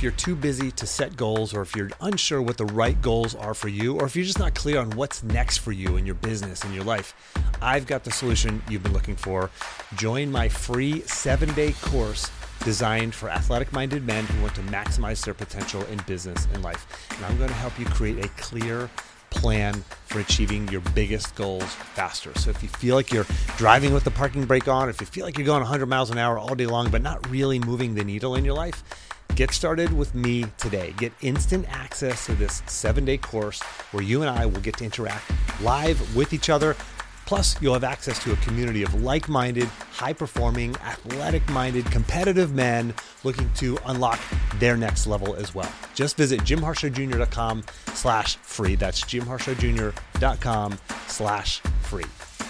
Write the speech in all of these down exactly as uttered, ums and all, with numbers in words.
if you're too busy to set goals, or if you're unsure what the right goals are for you, or if you're just not clear on what's next for you in your business and your life, I've got the solution you've been looking for. Join my free seven-day course designed for athletic-minded men who want to maximize their potential in business and life. And I'm going to help you create a clear plan for achieving your biggest goals faster. So if you feel like you're driving with the parking brake on, if you feel like you're going one hundred miles an hour all day long, but not really moving the needle in your life, get started with me today. Get instant access to this seven-day course where you and I will get to interact live with each other. Plus, you'll have access to a community of like-minded, high-performing, athletic-minded, competitive men looking to unlock their next level as well. Just visit jimharshawjr.com slash free. That's jimharshawjr.com slash free.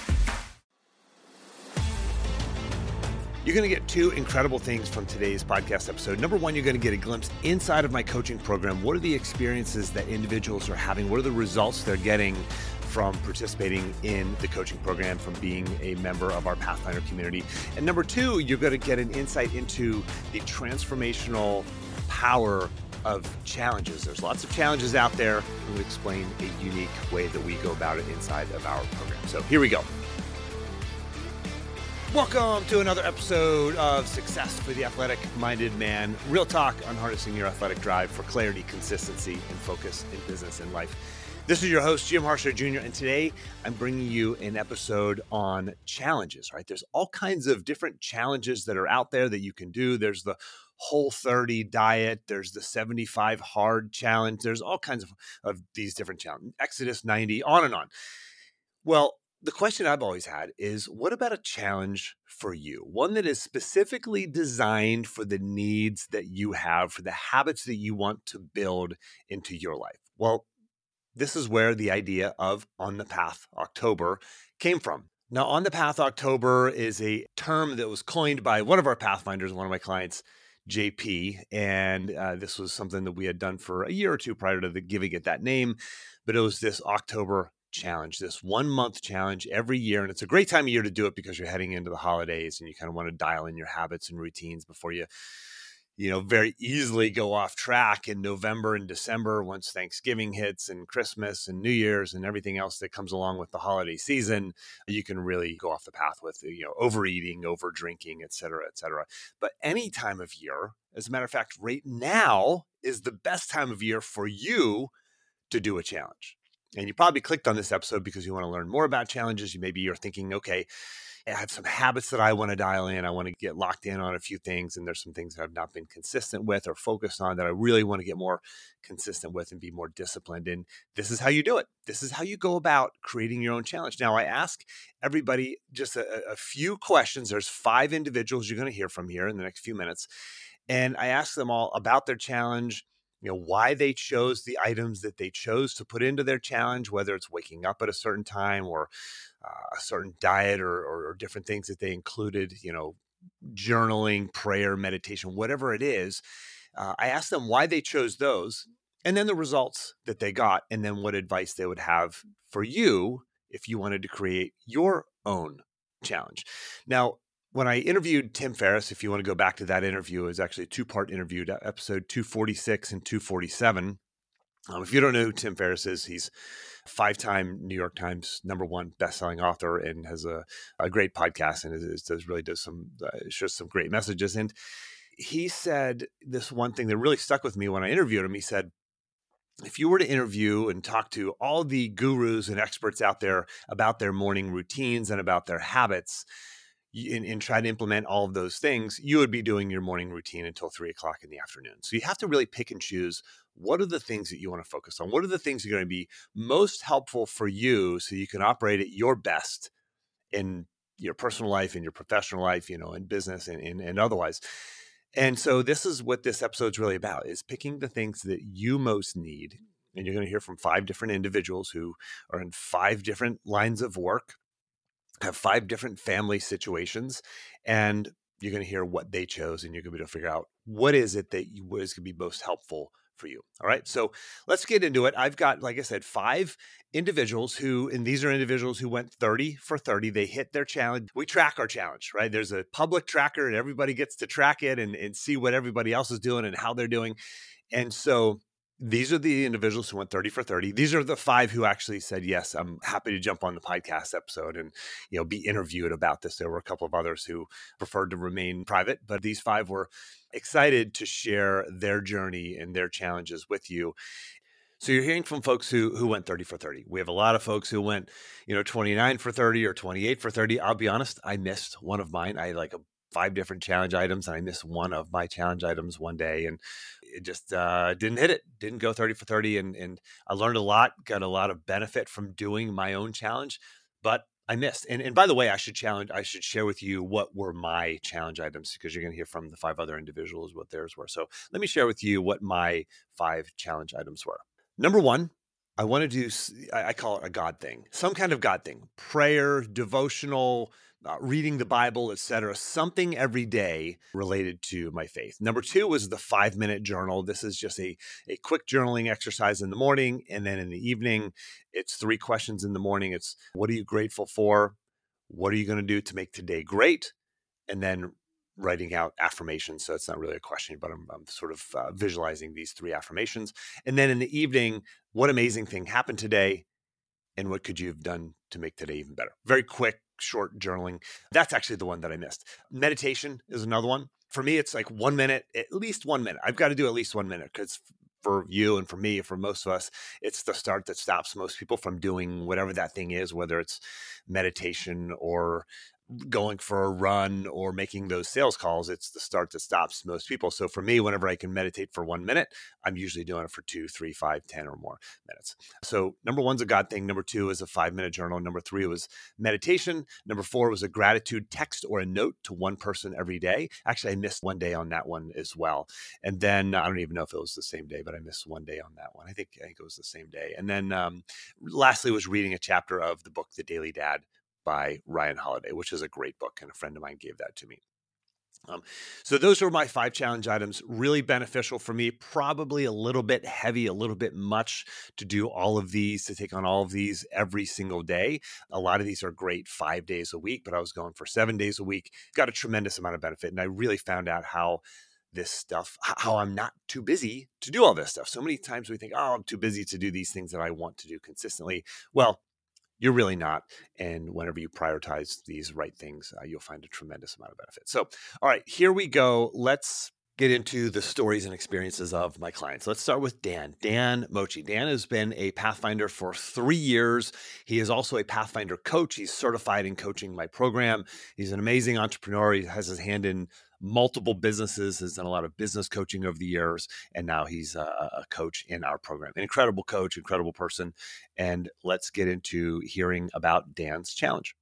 You're going to get two incredible things from today's podcast episode. Number one, you're going to get a glimpse inside of my coaching program. What are the experiences that individuals are having? What are the results they're getting from participating in the coaching program, from being a member of our Pathfinder community? And number two, you're going to get an insight into the transformational power of challenges. There's lots of challenges out there. I'm going to explain a unique way that we go about it inside of our program. So here we go. Welcome to another episode of Success for the Athletic-Minded Man. Real talk on harnessing your athletic drive for clarity, consistency, and focus in business and life. This is your host, Jim Harshaw Junior, and today I'm bringing you an episode on challenges, right? There's all kinds of different challenges that are out there that you can do. There's the Whole thirty diet. There's the seventy-five hard challenge. There's all kinds of, of these different challenges. Exodus ninety, on and on. Well, the question I've always had is, what about a challenge for you? One that is specifically designed for the needs that you have, for the habits that you want to build into your life. Well, this is where the idea of On the Path October came from. Now, On the Path October is a term that was coined by one of our Pathfinders, one of my clients, J P, and uh, this was something that we had done for a year or two prior to the giving it that name, but it was this October challenge, this one month challenge every year. And it's a great time of year to do it because you're heading into the holidays and you kind of want to dial in your habits and routines before you, you know, very easily go off track in November and December once Thanksgiving hits and Christmas and New Year's and everything else that comes along with the holiday season. You can really go off the path with, you know, overeating, over drinking, et cetera, et cetera. But any time of year, as a matter of fact, right now is the best time of year for you to do a challenge. And you probably clicked on this episode because you want to learn more about challenges. You maybe you're thinking, okay, I have some habits that I want to dial in. I want to get locked in on a few things. And there's some things that I've not been consistent with or focused on that I really want to get more consistent with and be more disciplined in. This is how you do it. This is how you go about creating your own challenge. Now, I ask everybody just a, a few questions. There's five individuals you're going to hear from here in the next few minutes. And I ask them all about their challenge, you know, why they chose the items that they chose to put into their challenge, whether it's waking up at a certain time or uh, a certain diet or, or, or different things that they included, you know, journaling, prayer, meditation, whatever it is. Uh, I asked them why they chose those and then the results that they got and then what advice they would have for you if you wanted to create your own challenge. Now, when I interviewed Tim Ferriss, if you want to go back to that interview, it was actually a two-part interview, episode two forty-six and two forty-seven. Um, if you don't know who Tim Ferriss is, he's a five-time New York Times number one best-selling author and has a, a great podcast and is, does really does some uh, shares some great messages. And he said this one thing that really stuck with me when I interviewed him. He said, if you were to interview and talk to all the gurus and experts out there about their morning routines and about their habits, And, and try to implement all of those things, you would be doing your morning routine until three o'clock in the afternoon. So you have to really pick and choose what are the things that you want to focus on? What are the things that are going to be most helpful for you so you can operate at your best in your personal life, in your professional life, you know, in business and, and, and otherwise. And so this is what this episode is really about, is picking the things that you most need. And you're going to hear from five different individuals who are in five different lines of work, have five different family situations, and You're going to hear what they chose, and you're going to be able to figure out what is it that you, what is going to be most helpful for you. All right. So let's get into it. I've got, like I said, five individuals who, and these are individuals who went thirty for thirty. They hit their challenge. We track our challenge, right? There's a public tracker and everybody gets to track it and, and see what everybody else is doing and how they're doing. And so these are the individuals who went thirty for thirty. These are the five who actually said, yes, I'm happy to jump on the podcast episode and, you know, be interviewed about this. There were a couple of others who preferred to remain private, but these five were excited to share their journey and their challenges with you. So you're hearing from folks who who went thirty for thirty. We have a lot of folks who went, you know, twenty-nine for thirty or twenty-eight for thirty. I'll be honest, I missed one of mine. I had like a five different challenge items, and I missed one of my challenge items one day, and it just uh, didn't hit it. Didn't go thirty for thirty, and and I learned a lot, got a lot of benefit from doing my own challenge, but I missed. And and by the way, I should challenge, I should share with you what were my challenge items, because you're going to hear from the five other individuals what theirs were. So let me share with you what my five challenge items were. Number one, I want to do, I call it a God thing, some kind of God thing, prayer, devotional, uh, reading the Bible, et cetera, something every day related to my faith. Number two was the five minute journal. This is just a, a quick journaling exercise in the morning. And then in the evening, it's three questions in the morning. It's, what are you grateful for? What are you going to do to make today great? And then writing out affirmations. So it's not really a question, but I'm, I'm sort of uh, visualizing these three affirmations. And then in the evening, what amazing thing happened today? And what could you have done to make today even better? Very quick, short journaling. That's actually the one that I missed. Meditation is another one. For me, it's like one minute, at least one minute. I've got to do at least one minute, because for you and for me, for most of us, it's the start that stops most people from doing whatever that thing is, whether it's meditation or going for a run or making those sales calls. It's the start that stops most people. So for me, whenever I can meditate for one minute, I'm usually doing it for two, three, five, ten or more minutes. So number one's a God thing. Number two is a five minute journal. Number three was meditation. Number four was a gratitude text or a note to one person every day. Actually, I missed one day on that one as well. And then I don't even know if it was the same day, but I missed one day on that one. I think, I think it was the same day. And then um, lastly was reading a chapter of the book, The Daily Dad, by Ryan Holiday, which is a great book. And a friend of mine gave that to me. Um, so those were my five challenge items, really beneficial for me, probably a little bit heavy, a little bit much to do all of these, to take on all of these every single day. A lot of these are great five days a week, but I was going for seven days a week, got a tremendous amount of benefit. And I really found out how this stuff, how I'm not too busy to do all this stuff. So many times we think, oh, I'm too busy to do these things that I want to do consistently. Well, you're really not. And whenever you prioritize these right things, uh, you'll find a tremendous amount of benefit. So, all right, here we go. Let's get into the stories and experiences of my clients. Let's start with Dan, Dan Mochi. Dan has been a Pathfinder for three years. He is also a Pathfinder coach. He's certified in coaching my program. He's an amazing entrepreneur. He has his hand in multiple businesses, has done a lot of business coaching over the years, and now he's a, a coach in our program. An incredible coach, incredible person. And let's get into hearing about Dan's challenge.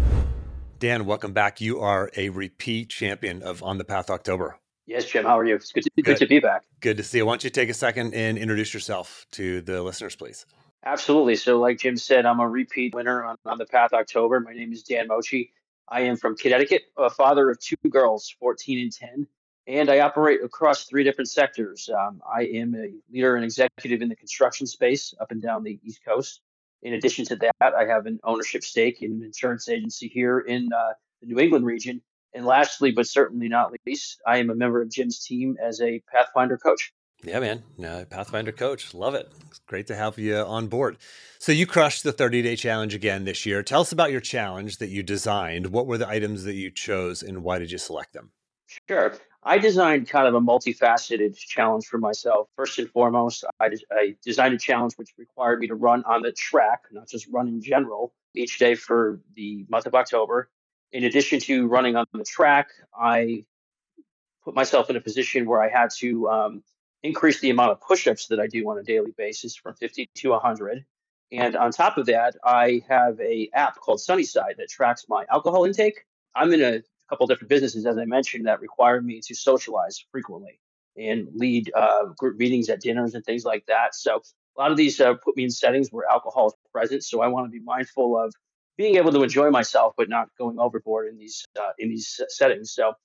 Dan, welcome back. You are a repeat champion of On the Path October. Yes, Jim. How are you? It's good to, good. good to be back. Good to see you. Why don't you take a second and introduce yourself to the listeners, please? Absolutely. So like Jim said, I'm a repeat winner on, on the Path October. My name is Dan Mochi. I am from Connecticut, a father of two girls, fourteen and ten, and I operate across three different sectors. Um, I am a leader and executive in the construction space up and down the East Coast. In addition to that, I have an ownership stake in an insurance agency here in uh, the New England region. And lastly, but certainly not least, I am a member of Jim's team as a Pathfinder coach. Yeah, man. No, Pathfinder coach. Love it. It's great to have you on board. So you crushed the thirty-day challenge again this year. Tell us about your challenge that you designed. What were the items that you chose and why did you select them? Sure. I designed kind of a multifaceted challenge for myself. First and foremost, I, I designed a challenge which required me to run on the track, not just run in general, each day for the month of October. In addition to running on the track, I put myself in a position where I had to um, increase the amount of push-ups that I do on a daily basis from fifty to one hundred. And on top of that, I have a app called Sunnyside that tracks my alcohol intake. I'm in a couple different businesses, as I mentioned, that require me to socialize frequently and lead uh, group meetings at dinners and things like that. So a lot of these uh, put me in settings where alcohol is present. So I want to be mindful of being able to enjoy myself, but not going overboard in these uh, in these settings. So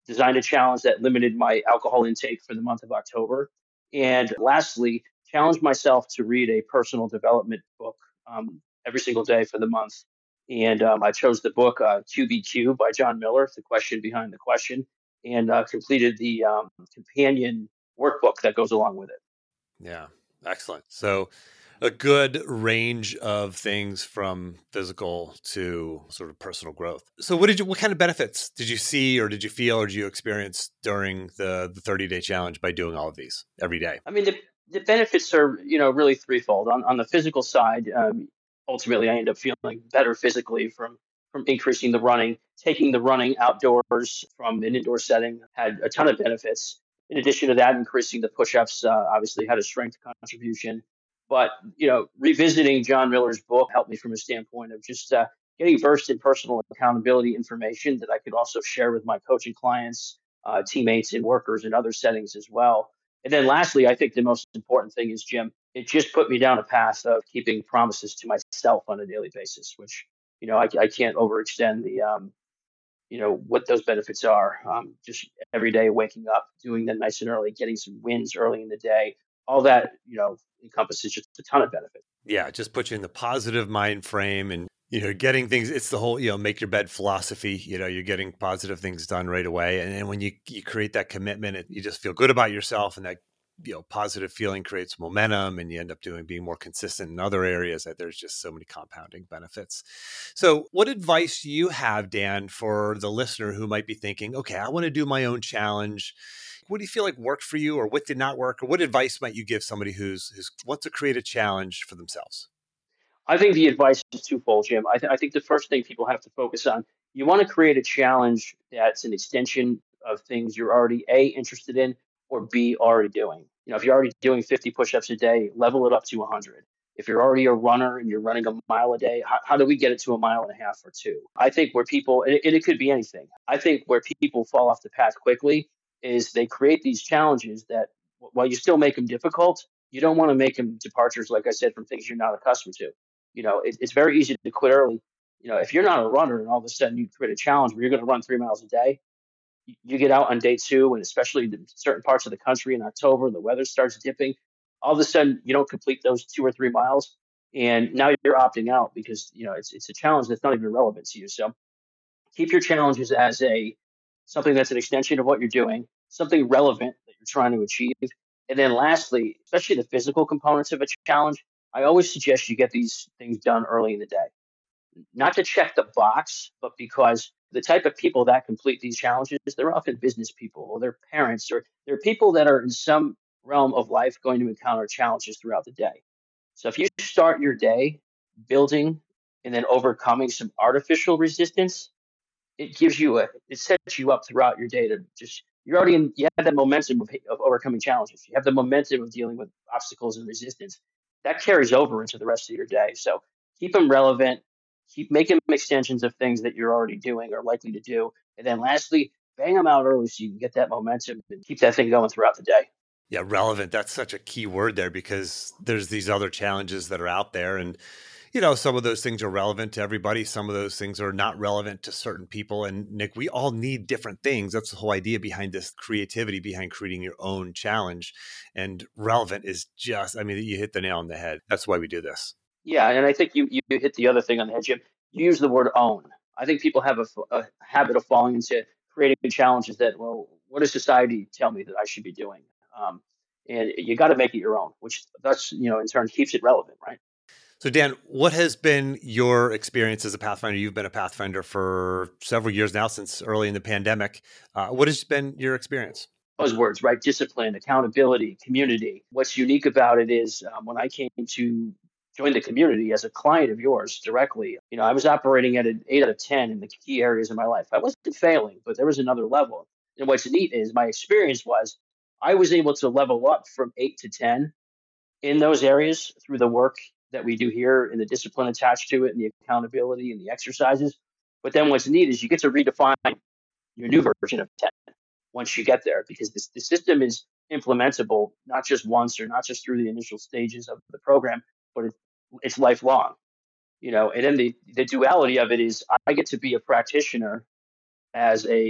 designed a challenge that limited my alcohol intake for the month of October. And lastly, challenged myself to read a personal development book um, every single day for the month. And um, I chose the book uh, Q B Q by John Miller, The Question Behind the Question, and uh, completed the um, companion workbook that goes along with it. Yeah, excellent. So a good range of things from physical to sort of personal growth. So what did you, what kind of benefits did you see or did you feel or did you experience during the, the thirty day challenge by doing all of these every day? I mean, the, the benefits are, you know, really threefold. On, on the physical side, um, ultimately, I end up feeling better physically from from increasing the running, taking the running outdoors from an indoor setting had a ton of benefits. In addition to that, increasing the push-ups uh, obviously had a strength contribution. But you know, revisiting John Miller's book helped me from a standpoint of just uh, getting versed in personal accountability information that I could also share with my coaching clients, uh, teammates, and workers in other settings as well. And then lastly, I think the most important thing is, Jim, it just put me down a path of keeping promises to myself on a daily basis, which, you know, I, I can't overextend the, um, you know, what those benefits are. Um, just every day waking up, doing them nice and early, getting some wins early in the day, all that, you know, encompasses just a ton of benefits. Yeah, just put you in the positive mind frame and, you know, getting things, it's the whole, you know, make your bed philosophy, you know, you're getting positive things done right away. And then when you, you create that commitment, it, you just feel good about yourself, and that, you know, positive feeling creates momentum, and you end up doing, being more consistent in other areas. That there's just so many compounding benefits. So what advice do you have, Dan, for the listener who might be thinking, okay, I want to do my own challenge? What do you feel like worked for you, or what did not work? Or what advice might you give somebody who's, who's wants to create a challenge for themselves? I think the advice is twofold, Jim. I, th- I think the first thing people have to focus on, you want to create a challenge that's an extension of things you're already A, interested in, or B, already doing. You know, if you're already doing fifty push-ups a day, level it up to one hundred. If you're already a runner and you're running a mile a day, how, how do we get it to a mile and a half or two? I think where people, and it, and it could be anything. I think where people fall off the path quickly is they create these challenges that, while you still make them difficult, you don't want to make them departures, like I said, from things you're not accustomed to. You know, it, it's very easy to quit early. You know, if you're not a runner and all of a sudden you create a challenge where you're going to run three miles a day, you, you get out on day two, and especially in certain parts of the country in October, the weather starts dipping. All of a sudden, you don't complete those two or three miles, and now you're opting out because you know it's it's a challenge that's not even relevant to you. So keep your challenges as a something that's an extension of what you're doing, something relevant that you're trying to achieve. And then lastly, especially the physical components of a challenge, I always suggest you get these things done early in the day. Not to check the box, but because the type of people that complete these challenges, they're often business people or they're parents, or they're people that are in some realm of life going to encounter challenges throughout the day. So if you start your day building and then overcoming some artificial resistance, it gives you a, it sets you up throughout your day to just, you're already in, you have that momentum of, of overcoming challenges. You have the momentum of dealing with obstacles and resistance that carries over into the rest of your day. So keep them relevant, keep making them extensions of things that you're already doing or likely to do. And then lastly, bang them out early so you can get that momentum and keep that thing going throughout the day. Yeah, relevant. That's such a key word there, because there's these other challenges that are out there. And, you know, some of those things are relevant to everybody. Some of those things are not relevant to certain people. And Nick, we all need different things. That's the whole idea behind this creativity, behind creating your own challenge. And relevant is just, I mean, you hit the nail on the head. That's why we do this. Yeah. And I think you, you hit the other thing on the head, Jim. You use the word own. I think people have a, a habit of falling into creating challenges that, well, what does society tell me that I should be doing? Um, and you got to make it your own, which that's, you know, in turn keeps it relevant, right? So Dan, what has been your experience as a Pathfinder? You've been a Pathfinder for several years now, since early in the pandemic. Uh, what has been your experience? Those words, right? Discipline, accountability, community. What's unique about it is um, when I came to join the community as a client of yours directly, you know, I was operating at an eight out of ten in the key areas of my life. I wasn't failing, but there was another level. And what's neat is my experience was I was able to level up from eight to ten in those areas through the work that we do here and the discipline attached to it and the accountability and the exercises. But then what's neat is you get to redefine your new version of ten once you get there, because this, the system is implementable not just once or not just through the initial stages of the program, but it, it's lifelong. You know, and then the, the duality of it is I get to be a practitioner as a,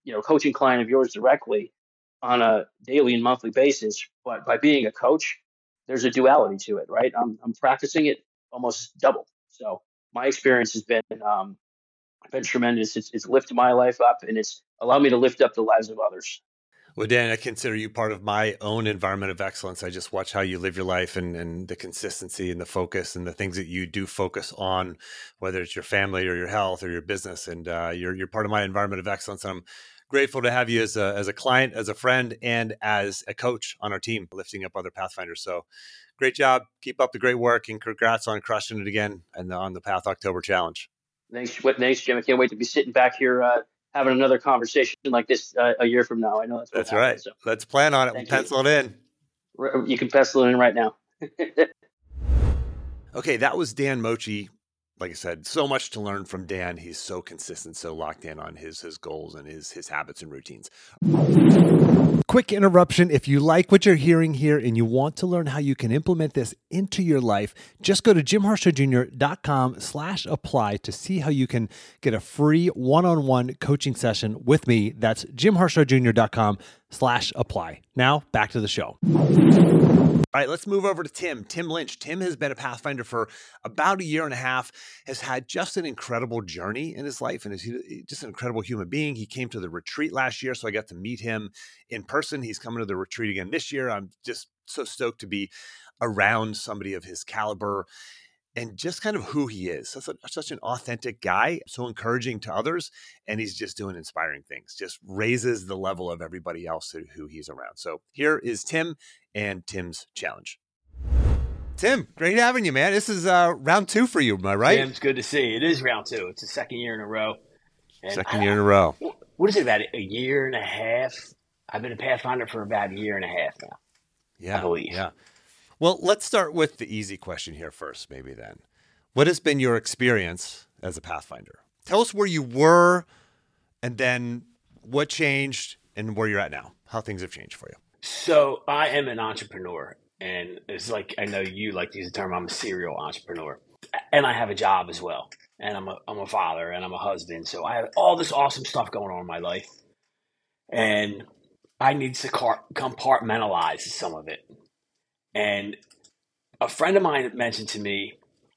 you know, coaching client of yours directly on a daily and monthly basis. But by being a coach, there's a duality to it, right? I'm I'm practicing it almost double. So my experience has been um, been tremendous. It's it's lifted my life up, and it's allowed me to lift up the lives of others. Well, Dan, I consider you part of my own environment of excellence. I just watch how you live your life and, and the consistency and the focus and the things that you do focus on, whether it's your family or your health or your business. And uh, you're you're part of my environment of excellence. And I'm grateful to have you as a as a client, as a friend, and as a coach on our team, lifting up other Pathfinders. So great job. Keep up the great work, and congrats on crushing it again and on the Path October Challenge. Thanks, thanks, Jim. I can't wait to be sitting back here uh, having another conversation like this uh, a year from now. I know that's that's happened, right. So. Let's plan on it. We'll pencil you. it in. You can pencil it in right now. Okay, that was Dan Mochi. Like I said, so much to learn from Dan. He's so consistent, so locked in on his his goals and his his habits and routines. Quick interruption. If you like what you're hearing here and you want to learn how you can implement this into your life, just go to jimharshawjr.com slash apply to see how you can get a free one-on-one coaching session with me. That's jimharshawjr.com slash apply. Now, back to the show. All right, let's move over to Tim. Tim Lynch. Tim has been a Pathfinder for about a year and a half, has had just an incredible journey in his life, and is just an incredible human being. He came to the retreat last year, so I got to meet him in person. He's coming to the retreat again this year. I'm just so stoked to be around somebody of his caliber and just kind of who he is. Such, a, such an authentic guy, so encouraging to others, and he's just doing inspiring things, just raises the level of everybody else who he's around. So here is Tim and Tim's challenge. Tim, great having you, man. This is uh, round two for you, am I right? Tim, it's good to see you. It is round two. It's the second year in a row. And second year I, in a row. What is it, about a year and a half? I've been a Pathfinder for about a year and a half now. Yeah, I believe. Yeah. Well, let's start with the easy question here first, maybe then. What has been your experience as a Pathfinder? Tell us where you were and then what changed and where you're at now, how things have changed for you. So I am an entrepreneur, and it's like, I know you like to use the term, I'm a serial entrepreneur, and I have a job as well. And I'm a, I'm a father and I'm a husband. So I have all this awesome stuff going on in my life, and I need to compartmentalize some of it. And a friend of mine mentioned to me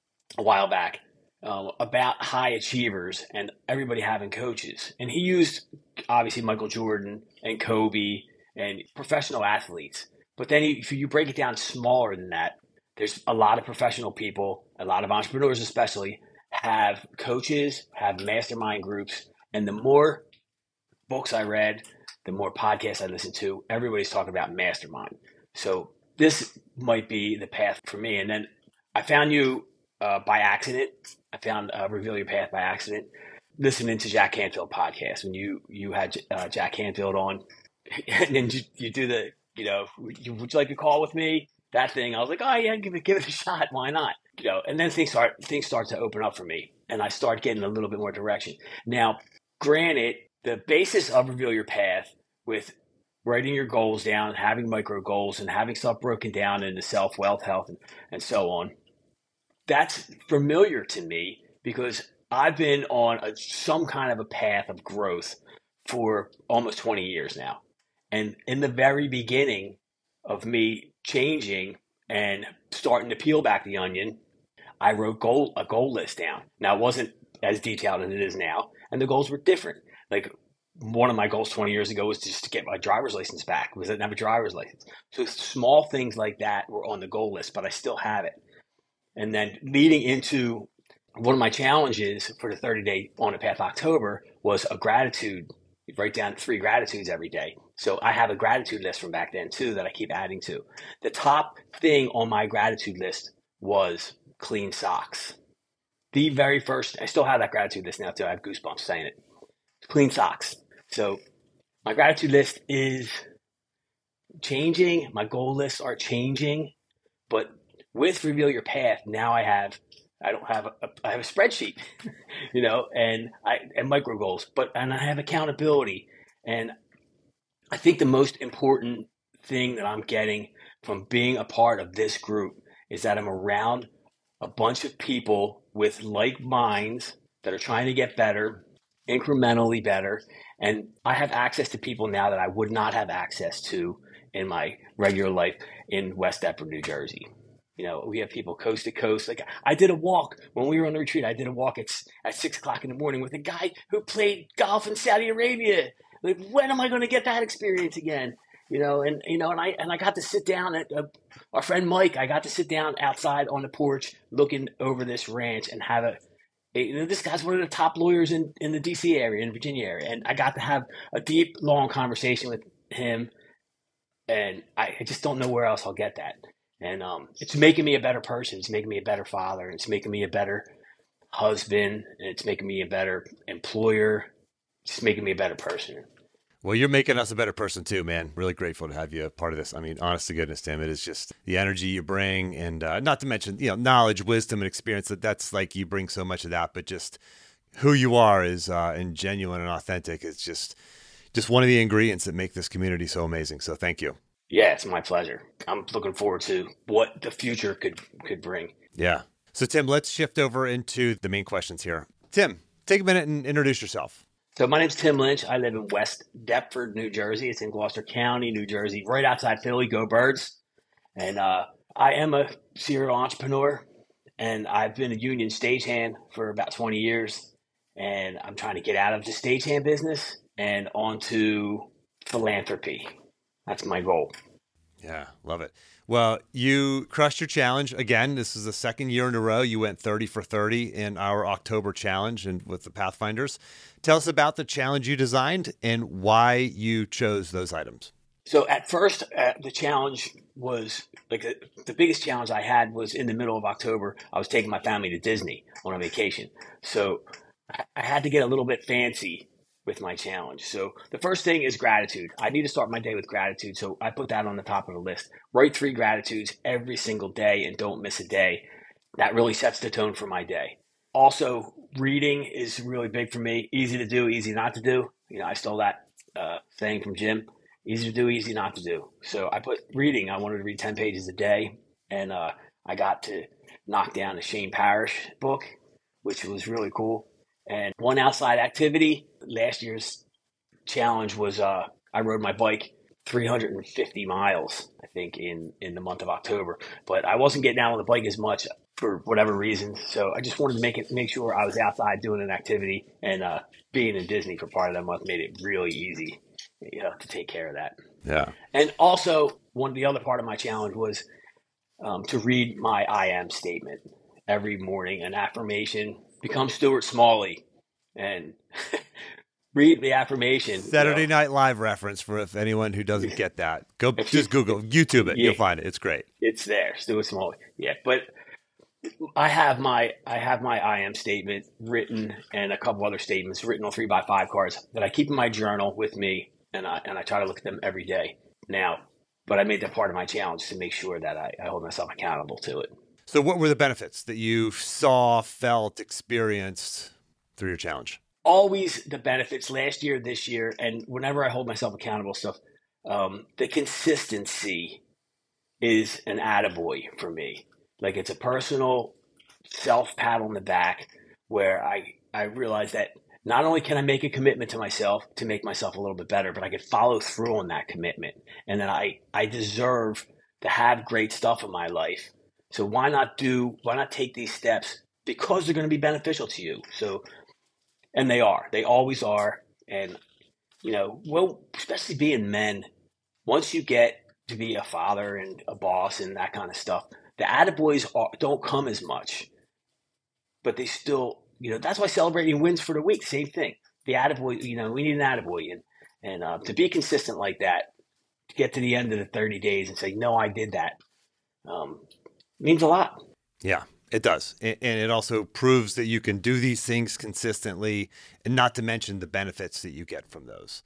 a while back uh, about high achievers and everybody having coaches. And he used, obviously, Michael Jordan and Kobe and professional athletes. But then he, if you break it down smaller than that, there's a lot of professional people, a lot of entrepreneurs especially, have coaches, have mastermind groups. And the more books I read, the more podcasts I listened to, everybody's talking about mastermind. So this might be the path for me. And then I found you uh, by accident. I found uh, Reveal Your Path by accident, listening to Jack Canfield podcast. When you you had uh, Jack Canfield on, and then you, you do the, you know, would you, would you like a call with me? That thing. I was like, oh yeah, give it give it a shot. Why not? You know. And then things start things start to open up for me, and I start getting a little bit more direction. Now, granted, the basis of Reveal Your Path with writing your goals down, having micro goals, and having stuff broken down into self, wealth, health, and, and so on. That's familiar to me because I've been on a, some kind of a path of growth for almost twenty years now. And in the very beginning of me changing and starting to peel back the onion, I wrote goal a goal list down. Now, it wasn't as detailed as it is now, and the goals were different. Like, one of my goals twenty years ago was just to get my driver's license back because I didn't have a driver's license. So small things like that were on the goal list, but I still have it. And then leading into one of my challenges for the thirty-day On a Path October was a gratitude. You write down three gratitudes every day. So I have a gratitude list from back then too that I keep adding to. The top thing on my gratitude list was clean socks. The very first, I still have that gratitude list now too. I have goosebumps saying it. Clean socks. So my gratitude list is changing. My goal lists are changing. But with Reveal Your Path, now I have, I don't have, a, I have a spreadsheet, you know, and I, and micro goals, but, and I have accountability. And I think the most important thing that I'm getting from being a part of this group is that I'm around a bunch of people with like minds that are trying to get better incrementally better. And I have access to people now that I would not have access to in my regular life in West Deptford, New Jersey. You know, we have people coast to coast. Like I did a walk when we were on the retreat. I did a walk at, at six o'clock in the morning with a guy who played golf in Saudi Arabia. Like, when am I going to get that experience again? You know, and you know, and I and I got to sit down at uh, our friend Mike. I got to sit down outside on the porch, looking over this ranch, and have a. a you know, this guy's one of the top lawyers in, in the D C area, in Virginia area, and I got to have a deep, long conversation with him. And I, I just don't know where else I'll get that. And um, it's making me a better person. It's making me a better father. It's making me a better husband. And it's making me a better employer. It's making me a better person. Well, you're making us a better person too, man. Really grateful to have you a part of this. I mean, honest to goodness, Tim, it is just the energy you bring, and uh, not to mention, you know, knowledge, wisdom, and experience. That that's like you bring so much of that, but just who you are is uh, and genuine and authentic. It's just just one of the ingredients that make this community so amazing. So thank you. Yeah, it's my pleasure. I'm looking forward to what the future could could bring. Yeah. So Tim, let's shift over into the main questions here. Tim, take a minute and introduce yourself. So my name's Tim Lynch. I live in West Deptford, New Jersey. It's in Gloucester County, New Jersey, right outside Philly. Go Birds. And uh, I am a serial entrepreneur, and I've been a union stagehand for about twenty years. And I'm trying to get out of the stagehand business and onto philanthropy. That's my goal. Yeah, love it. Well, you crushed your challenge again. This is the second year in a row. You went thirty for thirty in our October challenge and with the Pathfinders. Tell us about the challenge you designed and why you chose those items. So at first, uh, the challenge was like the, the biggest challenge I had was in the middle of October. I was taking my family to Disney on a vacation. So I, I had to get a little bit fancy with my challenge. So the first thing is gratitude. I need to start my day with gratitude. So I put that on the top of the list. Write three gratitudes every single day and don't miss a day. That really sets the tone for my day. Also, reading is really big for me. Easy to do, easy not to do. You know, I stole that uh, saying from Jim. Easy to do, easy not to do. So I put reading. I wanted to read ten pages a day. And uh, I got to knock down the Shane Parrish book, which was really cool. And one outside activity. Last year's challenge was uh, I rode my bike three hundred fifty miles, I think, in, in the month of October. But I wasn't getting out on the bike as much for whatever reason. So I just wanted to make it make sure I was outside doing an activity. And uh, being in Disney for part of that month made it really easy, you know, to take care of that. Yeah. And also, one of the other part of my challenge was um, to read my I am statement every morning, an affirmation. Become Stuart Smalley and read the affirmation. Saturday you know. Night Live reference for if anyone who doesn't get that. Go If just you- Google, YouTube it. Yeah. You'll find it. It's great. It's there, Stuart Smalley. Yeah, but I have my I have my I am statement written and a couple other statements written on three by five cards that I keep in my journal with me, and I and I try to look at them every day now. But I made that part of my challenge to make sure that I, I hold myself accountable to it. So what were the benefits that you saw, felt, experienced through your challenge? Always the benefits last year, this year, and whenever I hold myself accountable stuff, um, the consistency is an attaboy for me. Like it's a personal self pat on the back where I, I realize that not only can I make a commitment to myself to make myself a little bit better, but I can follow through on that commitment. And then I, I deserve to have great stuff in my life. So why not do, why not take these steps because they're going to be beneficial to you? So, and they are, they always are. And, you know, well, especially being men, once you get to be a father and a boss and that kind of stuff, the attaboys are, don't come as much, but they still, you know, that's why celebrating wins for the week, same thing. The attaboy, you know, we need an attaboy. And, and uh, to be consistent like that, to get to the end of the thirty days and say, no, I did that. Um, means a lot. Yeah, it does. And it also proves that you can do these things consistently, and not to mention the benefits that you get from those.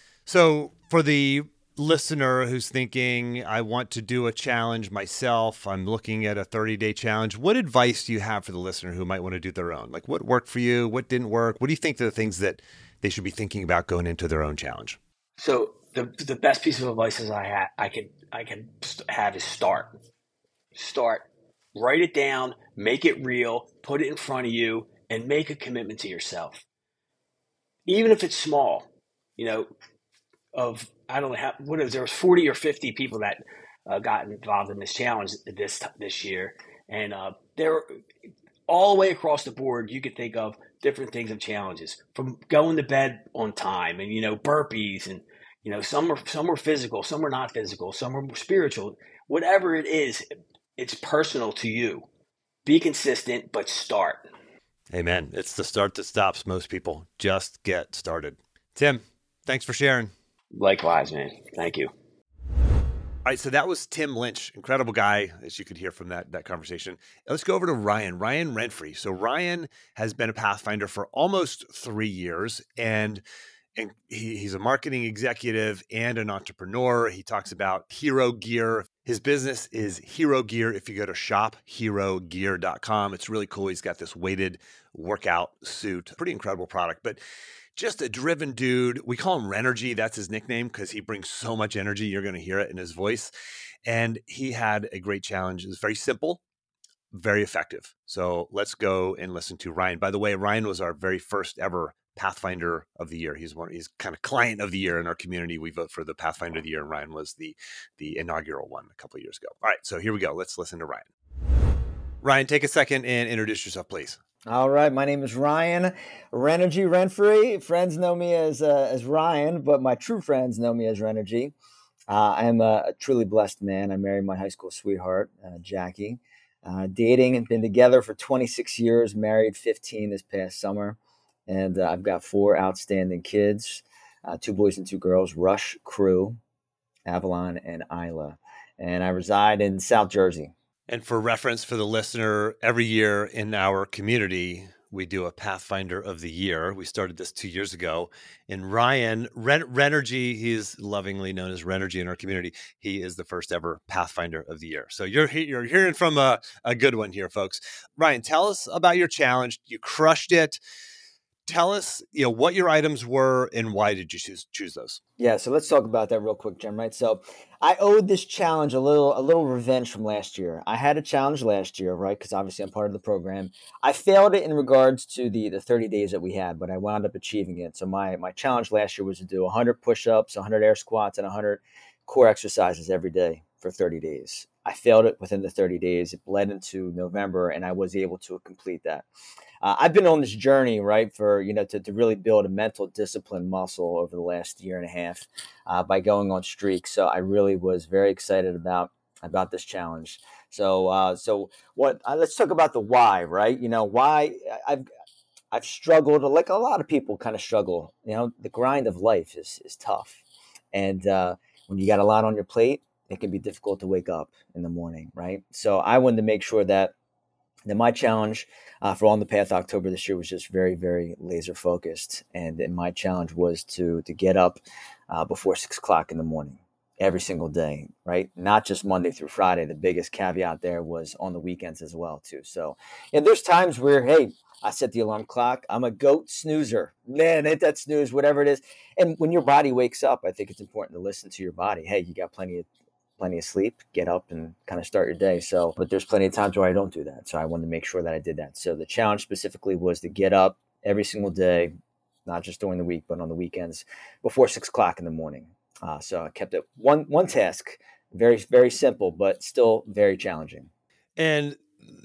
So for the listener who's thinking, I want to do a challenge myself, I'm looking at a thirty-day challenge, what advice do you have for the listener who might want to do their own? Like what worked for you? What didn't work? What do you think are the things that they should be thinking about going into their own challenge? So the the best piece of advice is I ha- I can I can have is start. Start, write it down, make it real, put it in front of you, and make a commitment to yourself. even if it's small, you know, of, I don't know how, what is there was forty or fifty people that uh, got involved in this challenge this this year. And uh, there, all the way across the board, you could think of different things of challenges, from going to bed on time and, you know, burpees, and, you know, some are, some were physical, some were not physical, some were spiritual. Whatever it is, it's personal to you. Be consistent, but start. Amen. It's the start that stops most people. Just get started. Tim, thanks for sharing. Likewise, man. Thank you. All right, so that was Tim Lynch, incredible guy, as you could hear from that that conversation. Let's go over to Ryan, Ryan Renfrey. So Ryan has been a Pathfinder for almost three years, and and he, he's a marketing executive and an entrepreneur. He talks about Hero Gear. His business is Hero Gear. If you go to shop hero gear dot com, it's really cool. He's got this weighted workout suit, pretty incredible product, but just a driven dude. We call him Renergy. That's his nickname because he brings so much energy. You're going to hear it in his voice. And he had a great challenge. It was very simple, very effective. So let's go and listen to Ryan. By the way, Ryan was our very first ever Pathfinder of the Year. He's one. He's kind of client of the year in our community. We vote for the Pathfinder of the Year, and Ryan was the the inaugural one a couple of years ago. All right, so here we go. Let's listen to Ryan. Ryan, take a second and introduce yourself, please. All right, my name is Ryan Renergy Renfrey. Friends know me as uh, as Ryan, but my true friends know me as Renergy. Uh, I am a, a truly blessed man. I married my high school sweetheart, uh, Jackie. Uh, dating and been together for twenty-six years, married fifteen this past summer. And uh, I've got four outstanding kids, uh, two boys and two girls, Rush, Crew, Avalon, and Isla. And I reside in South Jersey. And for reference for the listener, every year in our community, we do a Pathfinder of the Year. We started this two years ago. And Ryan Ren- Renergy, he's lovingly known as Renergy in our community. He is the first ever Pathfinder of the Year. So you're you're hearing from a, a good one here, folks. Ryan, tell us about your challenge. You crushed it. Tell us, you know, what your items were and why did you choose choose those? Yeah, so let's talk about that real quick, Jim, right? So I owed this challenge a little a little revenge from last year. I had a challenge last year, right? Because obviously I'm part of the program. I failed it in regards to the the thirty days that we had, but I wound up achieving it. So my my challenge last year was to do one hundred push-ups, one hundred air squats, and one hundred core exercises every day for thirty days. I failed it within the thirty days. It bled into November, and I was able to complete that. Uh, I've been on this journey, right, for, you know, to, to really build a mental discipline muscle over the last year and a half uh, by going on streaks. So I really was very excited about about this challenge. So, uh, so what? Uh, let's talk about the why, right? You know, why I've I've struggled, like a lot of people kind of struggle. You know, the grind of life is is tough, and uh, when you got a lot on your plate, it can be difficult to wake up in the morning, right? So I wanted to make sure that. Then my challenge uh, for On the Path October this year was just very, very laser focused. And then my challenge was to to get up uh, before six o'clock in the morning every single day, right? Not just Monday through Friday. The biggest caveat there was on the weekends as well, too. So, and there's times where, hey, I set the alarm clock. I'm a goat snoozer. Man, hit that snooze, whatever it is. And when your body wakes up, I think it's important to listen to your body. Hey, you got plenty of plenty of sleep, get up and kind of start your day. So, but there's plenty of times where I don't do that. So I wanted to make sure that I did that. So the challenge specifically was to get up every single day, not just during the week, but on the weekends before six o'clock in the morning. Uh, so I kept it one, one task, very, very simple, but still very challenging. And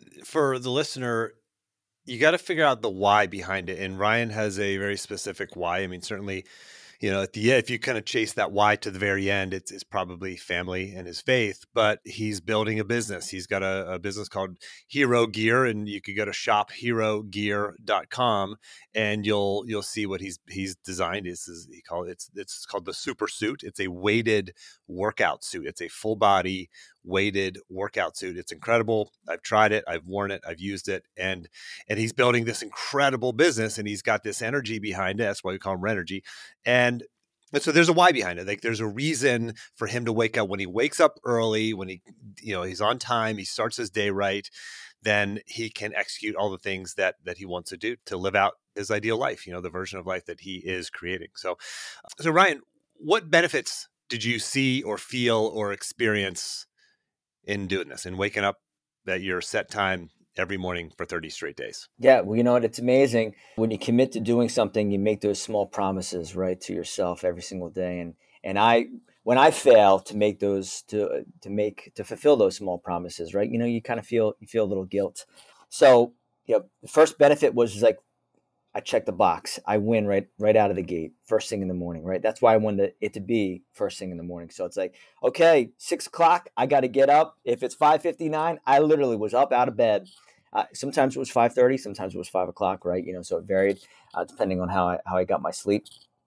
for the listener, you got to figure out the why behind it. And Ryan has a very specific why. I mean, certainly, you know, at the end, if you kind of chase that why to the very end, it's, it's probably family and his faith, but he's building a business. He's got a, a business called Hero Gear, and you could go to shop hero gear dot com and you'll, you'll see what he's, he's designed. This is, he called it's, it's called the Super Suit. It's a weighted workout suit. It's a full body weighted workout suit. It's incredible. I've tried it. I've worn it. I've used it. And, and he's building this incredible business and he's got this energy behind it. That's why we call him Renergy. And, and so there's a why behind it. Like there's a reason for him to wake up when he wakes up early, when he, you know, he's on time, he starts his day right, then he can execute all the things that, that he wants to do to live out his ideal life, you know, the version of life that he is creating. So, so Ryan, what benefits did you see or feel or experience in doing this and waking up at your set time every morning for thirty straight days. Yeah, well, you know what? It's amazing when you commit to doing something. You make those small promises, right, to yourself every single day. And and I, when I fail to make those to to make to fulfill those small promises, right, you know, you kind of feel you feel a little guilt. So, you know, the first benefit was like I check the box. I win right right out of the gate, first thing in the morning, right? That's why I wanted it to be first thing in the morning. So it's like, okay, six o'clock, I got to get up. If it's five fifty-nine, I literally was up out of bed. Uh, sometimes it was five thirty, sometimes it was five o'clock, right? You know, so it varied uh, depending on how I how I got my sleep.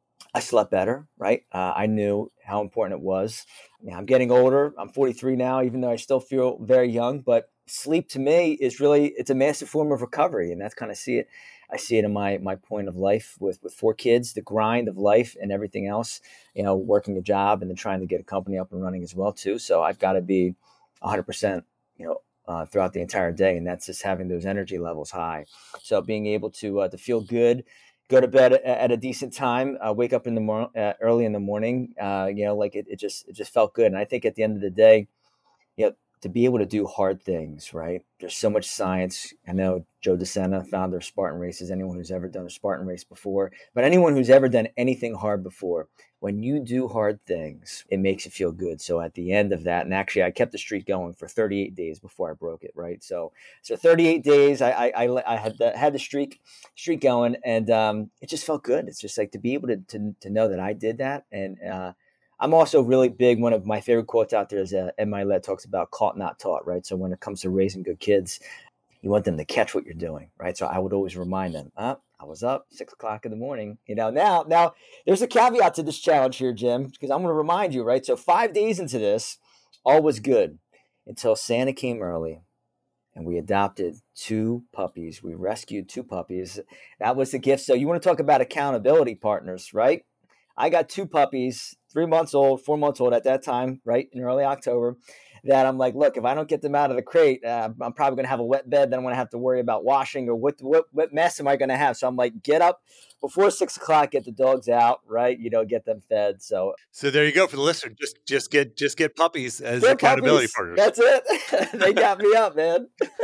I slept better, right? Uh, I knew how important it was. Yeah, I'm getting older. I'm forty-three now, even though I still feel very young. But sleep to me is really, it's a massive form of recovery. And that's kind of see it. I see it in my my point of life with, with four kids, the grind of life and everything else, you know, working a job and then trying to get a company up and running as well, too. So I've got to be one hundred percent, you know, uh, throughout the entire day. And that's just having those energy levels high. So being able to uh, to feel good, go to bed at, at a decent time, uh, wake up in the mor- uh, early in the morning, uh, you know, like it, it just it just felt good. And I think at the end of the day, you know, to be able to do hard things, right? There's so much science. I know Joe DeSena, founder of Spartan Races, anyone who's ever done a Spartan race before, but anyone who's ever done anything hard before, when you do hard things, it makes you feel good. So at the end of that, and actually I kept the streak going for thirty-eight days before I broke it, right? So so thirty-eight days, I I, I, I had the, had the streak streak going, and um, it just felt good. It's just like to be able to to, to know that I did that. And uh, I'm also really big. One of my favorite quotes out there is uh, Ed Milet talks about caught, not taught, right? So when it comes to raising good kids, you want them to catch what you're doing, right? So I would always remind them, oh, I was up six o'clock in the morning. You know, now, now there's a caveat to this challenge here, Jim, because I'm going to remind you, right? So five days into this, all was good until Santa came early and we adopted two puppies. We rescued two puppies. That was the gift. So you want to talk about accountability partners, right? I got two puppies, three months old, four months old at that time, right, in early October, that I'm like, look, if I don't get them out of the crate, uh, I'm probably going to have a wet bed. Then I'm going to have to worry about washing, or what, what, what mess am I going to have? So I'm like, get up before six o'clock, get the dogs out, right, you know, get them fed. So so there you go for the listener. Just just get just get puppies as They're accountability puppies. partners. That's it. They got me up, man.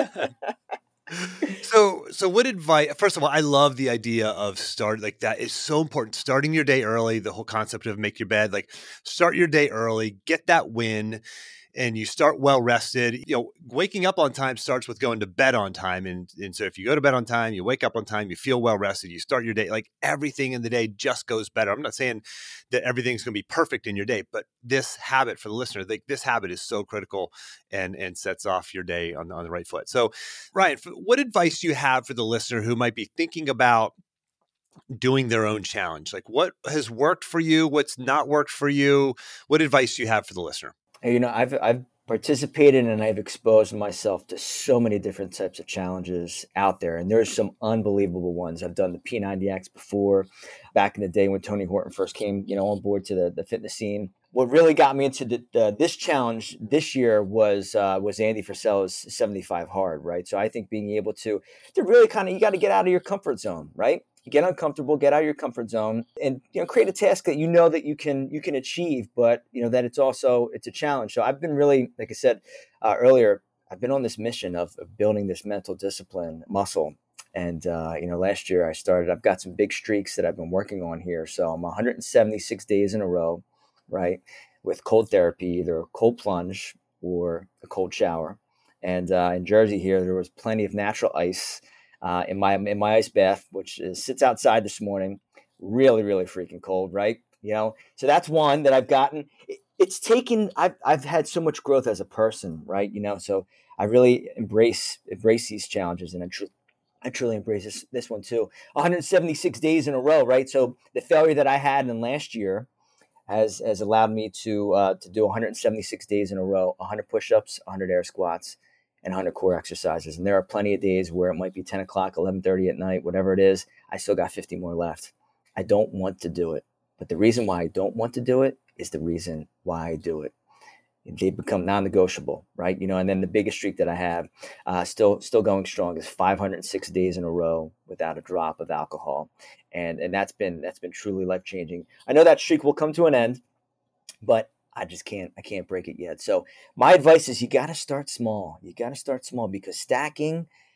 So, so what advice, first of all, I love the idea of start, like that is so important. Starting your day early, the whole concept of make your bed, like start your day early, get that win, and you start well rested. You know, waking up on time starts with going to bed on time. And, and so if you go to bed on time, you wake up on time, you feel well rested, you start your day, like everything in the day just goes better. I'm not saying that everything's going to be perfect in your day, but this habit for the listener, like this habit is so critical and, and sets off your day on, on the right foot. So Ryan, what advice do you have for the listener who might be thinking about doing their own challenge? Like what has worked for you? What's not worked for you? What advice do you have for the listener? You know, I've I've participated and I've exposed myself to so many different types of challenges out there, and there's some unbelievable ones. I've done the P ninety X before, back in the day when Tony Horton first came, you know, on board to the, the fitness scene. What really got me into the, the, this challenge this year was uh, was Andy Frisella's seventy-five hard, right? So I think being able to to really kind of, you got to get out of your comfort zone, right? You get uncomfortable, get out of your comfort zone, and you know, create a task that you know that you can you can achieve, but you know that it's also it's a challenge. So I've been really, like I said uh, earlier, I've been on this mission of, of building this mental discipline muscle. And uh, you know, last year I started. I've got some big streaks that I've been working on here. So I'm one hundred seventy-six days in a row, right, with cold therapy, either a cold plunge or a cold shower. And uh, in Jersey here, there was plenty of natural ice. Uh, in my in my ice bath, which is, sits outside this morning, really, really freaking cold, right? You know, so that's one that I've gotten. It, it's taken. I've I've had so much growth as a person, right? You know, so I really embrace embrace these challenges, and I, tr- I truly embrace this this one too. one hundred seventy-six days in a row, right? So the failure that I had in last year has has allowed me to uh, to do one hundred seventy-six days in a row, one hundred push-ups, one hundred air squats, and one hundred core exercises. And there are plenty of days where it might be ten o'clock, eleven thirty at night, whatever it is, I still got fifty more left. I don't want to do it. But the reason why I don't want to do it is the reason why I do it. They become non-negotiable, right? You know, and then the biggest streak that I have, uh, still still going strong, is five hundred six days in a row without a drop of alcohol. And and that's been that's been truly life-changing. I know that streak will come to an end, but I just can't, I can't break it yet. So my advice is you got to start small. You got to start small, because stacking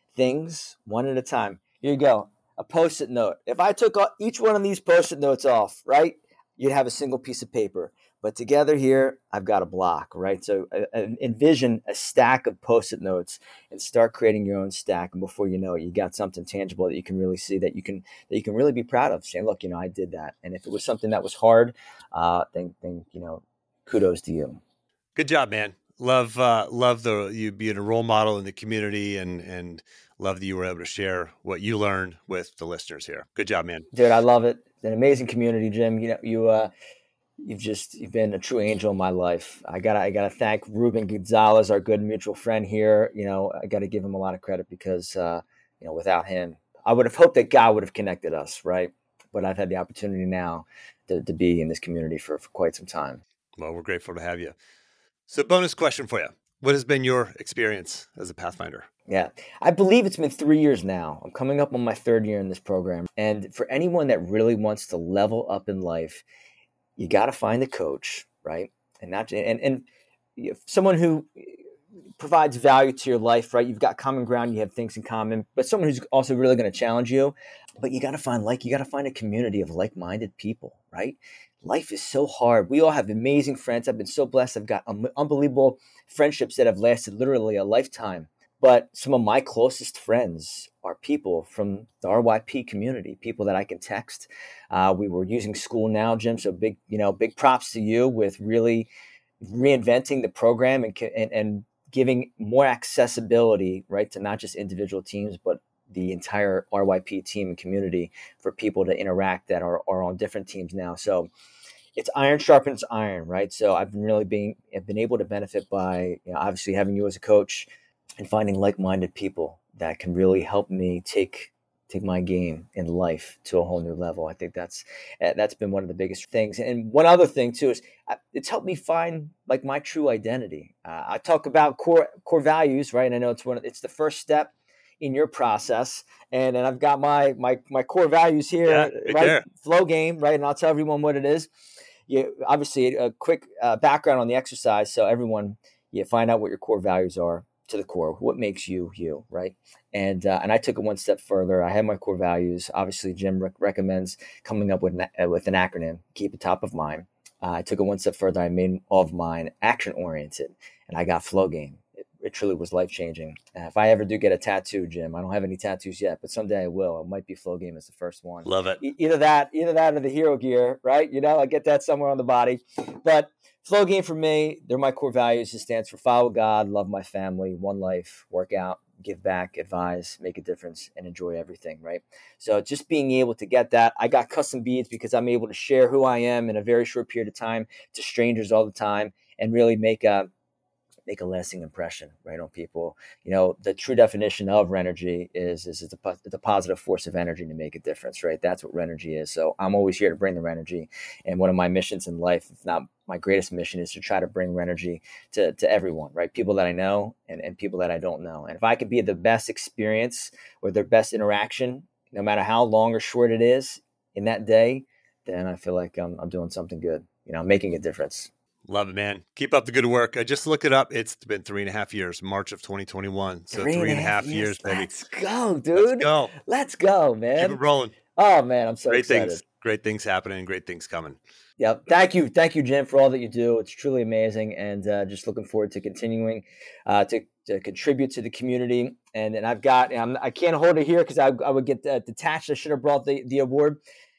things one at a time. Here you go. A Post-it note. If I took each one of these Post-it notes off, right, you'd have a single piece of paper. But together here, I've got a block, right? So uh, envision a stack of Post-it notes and start creating your own stack. And before you know it, you got something tangible that you can really see, that you can that you can really be proud of. Saying, look, you know, I did that. And if it was something that was hard, uh, then, then you know, kudos to you. Good job, man. Love, uh, love the you being a role model in the community, and and love that you were able to share what you learned with the listeners here. Good job, man. Dude, I love it. It's an amazing community, Jim. You know, you uh, you've just you've been a true angel in my life. I gotta I gotta thank Ruben Gonzalez, our good mutual friend here. You know, I gotta give him a lot of credit because uh, you know, without him, I would have hoped that God would have connected us, right? But I've had the opportunity now to, to be in this community for, for quite some time. Well, we're grateful to have you. So, bonus question for you. What has been your experience as a Pathfinder? Yeah, I believe it's been three years now. I'm coming up on my third year in this program. And for anyone that really wants to level up in life, you got to find a coach, right? And not and and someone who provides value to your life, right? You've got common ground, you have things in common, but someone who's also really going to challenge you. But you got to find like you got to find a community of like-minded people, right? Life is so hard. We all have amazing friends. I've been so blessed. I've got um, unbelievable friendships that have lasted literally a lifetime. But some of my closest friends are people from the R Y P community, people that I can text. Uh, we were using School Now, Jim. So big, you know, big props to you with really reinventing the program and and, and giving more accessibility, right, to not just individual teams, but the entire R Y P team and community for people to interact that are, are on different teams now. So it's iron sharpens iron, right? So I've been really being, I've been able to benefit by, you know, obviously having you as a coach and finding like-minded people that can really help me take take my game in life to a whole new level. I think that's that's been one of the biggest things. And one other thing too is it's helped me find like my true identity. Uh, I talk about core core values, right? And I know it's one of, it's the first step in your process, and and I've got my my my core values here, yeah, right? there. Flow game, right? And I'll tell everyone what it is. You obviously a quick uh, background on the exercise, so everyone you find out what your core values are to the core, what makes you you, right? And uh, and I took it one step further. I had my core values. Obviously, Jim rec- recommends coming up with an, uh, with an acronym. Keep it top of mind. Uh, I took it one step further. I made all of mine action oriented, and I got Flow Game. It, it truly was life changing. Uh, if I ever do get a tattoo, Jim, I don't have any tattoos yet, but someday I will. It might be Flow Game as the first one. Love it. E- either that, either that, or the Hero Gear, right? You know, I get that somewhere on the body, but. Flow Game for me, they're my core values. It stands for follow God, love my family, one life, work out, give back, advise, make a difference, and enjoy everything, right? So just being able to get that. I got custom beads because I'm able to share who I am in a very short period of time to strangers all the time and really make a make a lasting impression, right, on people. You know, the true definition of Renergy is is it's a, it's a positive force of energy to make a difference, right? That's what Renergy is. So I'm always here to bring the Renergy. And one of my missions in life, if not my greatest mission, is to try to bring Renergy to, to everyone, right? People that I know and, and people that I don't know. And if I could be the best experience or their best interaction, no matter how long or short it is in that day, then I feel like I'm, I'm doing something good, you know, making a difference. Love it, man. Keep up the good work. I just looked it up. It's been three and a half years, March of twenty twenty-one. So three, three and a half years, years baby. Let's go, dude. Let's go. Let's go, man. Keep it rolling. Oh, man, I'm so great excited. Things, great things happening, great things coming. Yep. Thank you. Thank you, Jim, for all that you do. It's truly amazing. And uh, just looking forward to continuing uh, to, to contribute to the community. And and I've got, I'm, I can't hold it here because I, I would get uh, detached. I should have brought the, the award.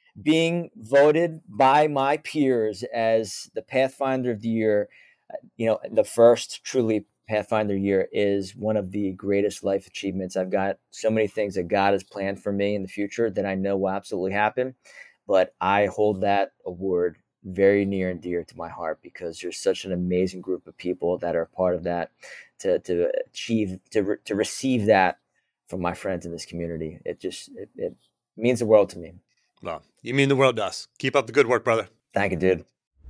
Being voted by my peers as the Pathfinder of the Year, you know, the first truly Pathfinder year is one of the greatest life achievements. I've got so many things that God has planned for me in the future that I know will absolutely happen. But I hold that award very near and dear to my heart because there's such an amazing group of people that are part of that to, to achieve, to, re, to receive that from my friends in this community. It just, it, it means the world to me. Well, you mean the world to us. Keep up the good work, brother. Thank you, dude.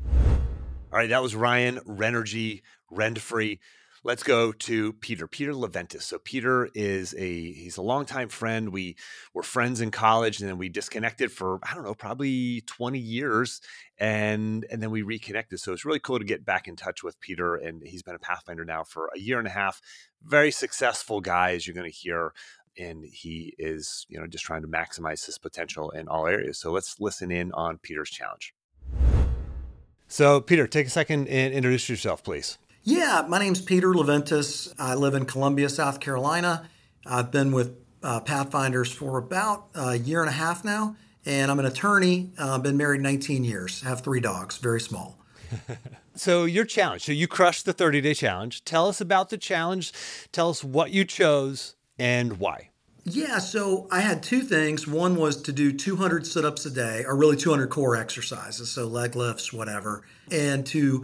All right, that was Ryan Renergy, Rend-Free. Let's go to Peter, Peter Leventis. So Peter is a, he's a longtime friend. We were friends in college and then we disconnected for, I don't know, probably twenty years. And, and then we reconnected. So it's really cool to get back in touch with Peter. And he's been a Pathfinder now for a year and a half. Very successful guy, as you're going to hear. and he is, you know, just trying to maximize his potential in all areas. So let's listen in on Peter's challenge. So Peter, take a second and introduce yourself, please. Yeah, my name's Peter Leventis. I live in Columbia, South Carolina. I've been with uh, Pathfinders for about a year and a half now, and I'm an attorney. I've uh, been married nineteen years, have three dogs, very small. So your challenge, so you crushed the thirty-day challenge. Tell us about the challenge. Tell us what you chose and why. Yeah, so I had two things. One was to do two hundred sit-ups a day, or really two hundred core exercises, so leg lifts, whatever, and to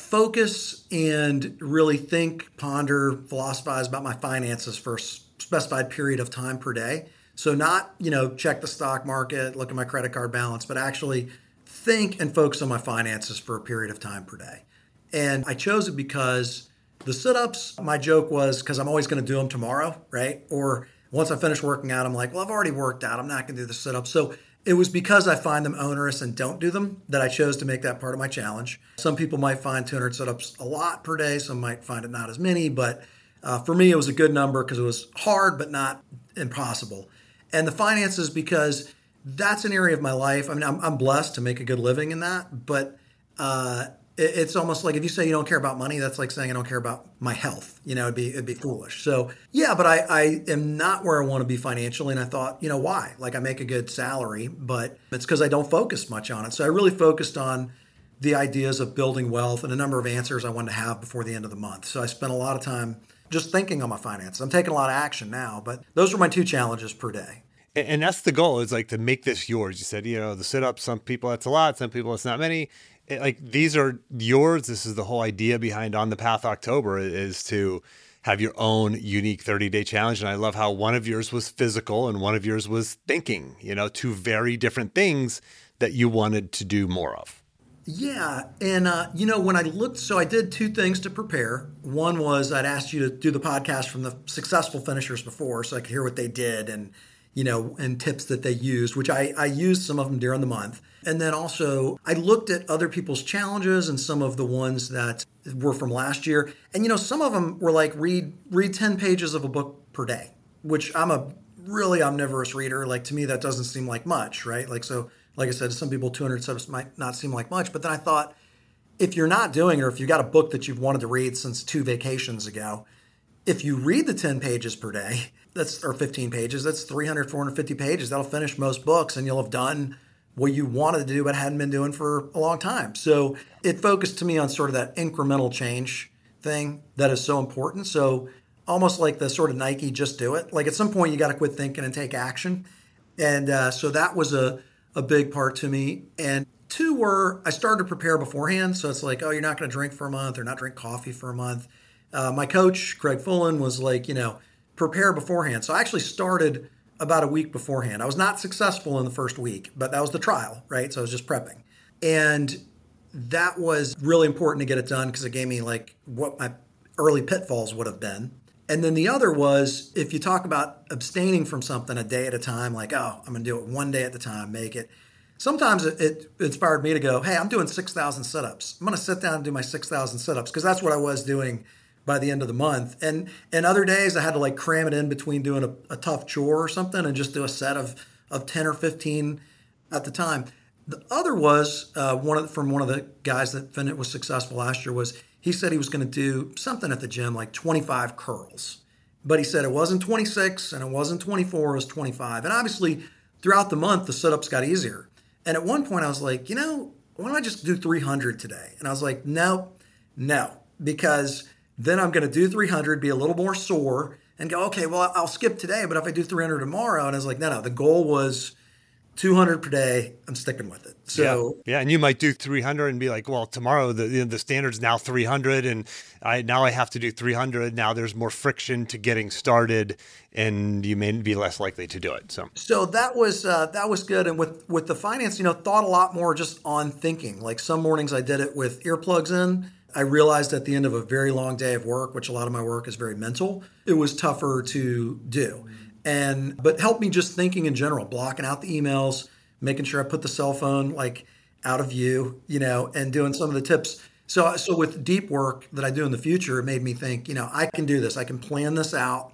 focus and really think, ponder, philosophize about my finances for a specified period of time per day. So not, you know, check the stock market, look at my credit card balance, but actually think and focus on my finances for a period of time per day. And I chose it because the sit-ups, my joke was because I'm always going to do them tomorrow, right? Or once I finish working out, I'm like, well, I've already worked out. I'm not going to do the sit-ups. So it was because I find them onerous and don't do them that I chose to make that part of my challenge. Some people might find two hundred sit-ups a lot per day. Some might find it not as many. But uh, for me, it was a good number because it was hard but not impossible. And the finances, because that's an area of my life. I mean, I'm, I'm blessed to make a good living in that. But uh, it, it's almost like if you say you don't care about money, that's like saying I don't care about my health. You know, it'd be it'd be foolish. So yeah, but I, I am not where I want to be financially. And I thought, you know, why? Like I make a good salary, but it's because I don't focus much on it. So I really focused on the ideas of building wealth and a number of answers I wanted to have before the end of the month. So I spent a lot of time just thinking on my finances. I'm taking a lot of action now, but those were my two challenges per day. And that's the goal, is like to make this yours. You said, you know, the sit-ups, some people that's a lot, some people it's not many. It, like these are yours. This is the whole idea behind On the Path October, is to have your own unique thirty-day challenge. And I love how one of yours was physical and one of yours was thinking, you know, two very different things that you wanted to do more of. Yeah. And, uh, you know, when I looked, so I did two things to prepare. One was I'd asked you to do the podcast from the successful finishers before so I could hear what they did and, you know, and tips that they used, which I, I used some of them during the month. And then also I looked at other people's challenges and some of the ones that were from last year. And, you know, some of them were like read read ten pages of a book per day, which I'm a really omnivorous reader. Like to me, that doesn't seem like much, right? Like, so like I said, to some people, two hundred steps might not seem like much. But then I thought, if you're not doing it, or if you've got a book that you've wanted to read since two vacations ago, if you read the ten pages per day, that's or fifteen pages, that's three hundred, four hundred fifty pages. That'll finish most books and you'll have done what you wanted to do but hadn't been doing for a long time. So it focused to me on sort of that incremental change thing that is so important. So almost like the sort of Nike, just do it. Like at some point you got to quit thinking and take action. And uh, so that was a, a big part to me. And two were, I started to prepare beforehand. So it's like, oh, you're not going to drink for a month or not drink coffee for a month. Uh, my coach, Craig Fullen, was like, you know, prepare beforehand. So I actually started about a week beforehand. I was not successful in the first week, but that was the trial, right? So I was just prepping. And that was really important to get it done because it gave me like what my early pitfalls would have been. And then the other was, if you talk about abstaining from something a day at a time, like, oh, I'm going to do it one day at a time, make it. Sometimes it, it inspired me to go, hey, I'm doing six thousand sit-ups. I'm going to sit down and do my six thousand sit-ups because that's what I was doing by the end of the month. And and other days I had to like cram it in between doing a, a tough chore or something and just do a set of, of ten or fifteen at the time. The other was uh, one of the, from one of the guys that was successful last year was he said he was going to do something at the gym like twenty-five curls. But he said it wasn't twenty-six and it wasn't twenty-four, it was twenty-five. And obviously throughout the month, the sit-ups got easier. And at one point I was like, you know, why don't I just do three hundred today? And I was like, no, no, because then I'm going to do three hundred, be a little more sore, and go, okay, well, I'll skip today, but if I do three hundred tomorrow, and I was like, no, no, the goal was two hundred per day. I'm sticking with it. So yeah, yeah, and you might do three hundred and be like, well, tomorrow the you know, the standard's now three hundred, and I now I have to do three hundred. Now there's more friction to getting started, and you may be less likely to do it. So, so that was uh, that was good. And with with the finance, you know, thought a lot more just on thinking. Like some mornings I did it with earplugs in. I realized at the end of a very long day of work, which a lot of my work is very mental, it was tougher to do. And but helped me just thinking in general, blocking out the emails, making sure I put the cell phone like out of view, you know, and doing some of the tips. So so with deep work that I do in the future, it made me think, you know, I can do this. I can plan this out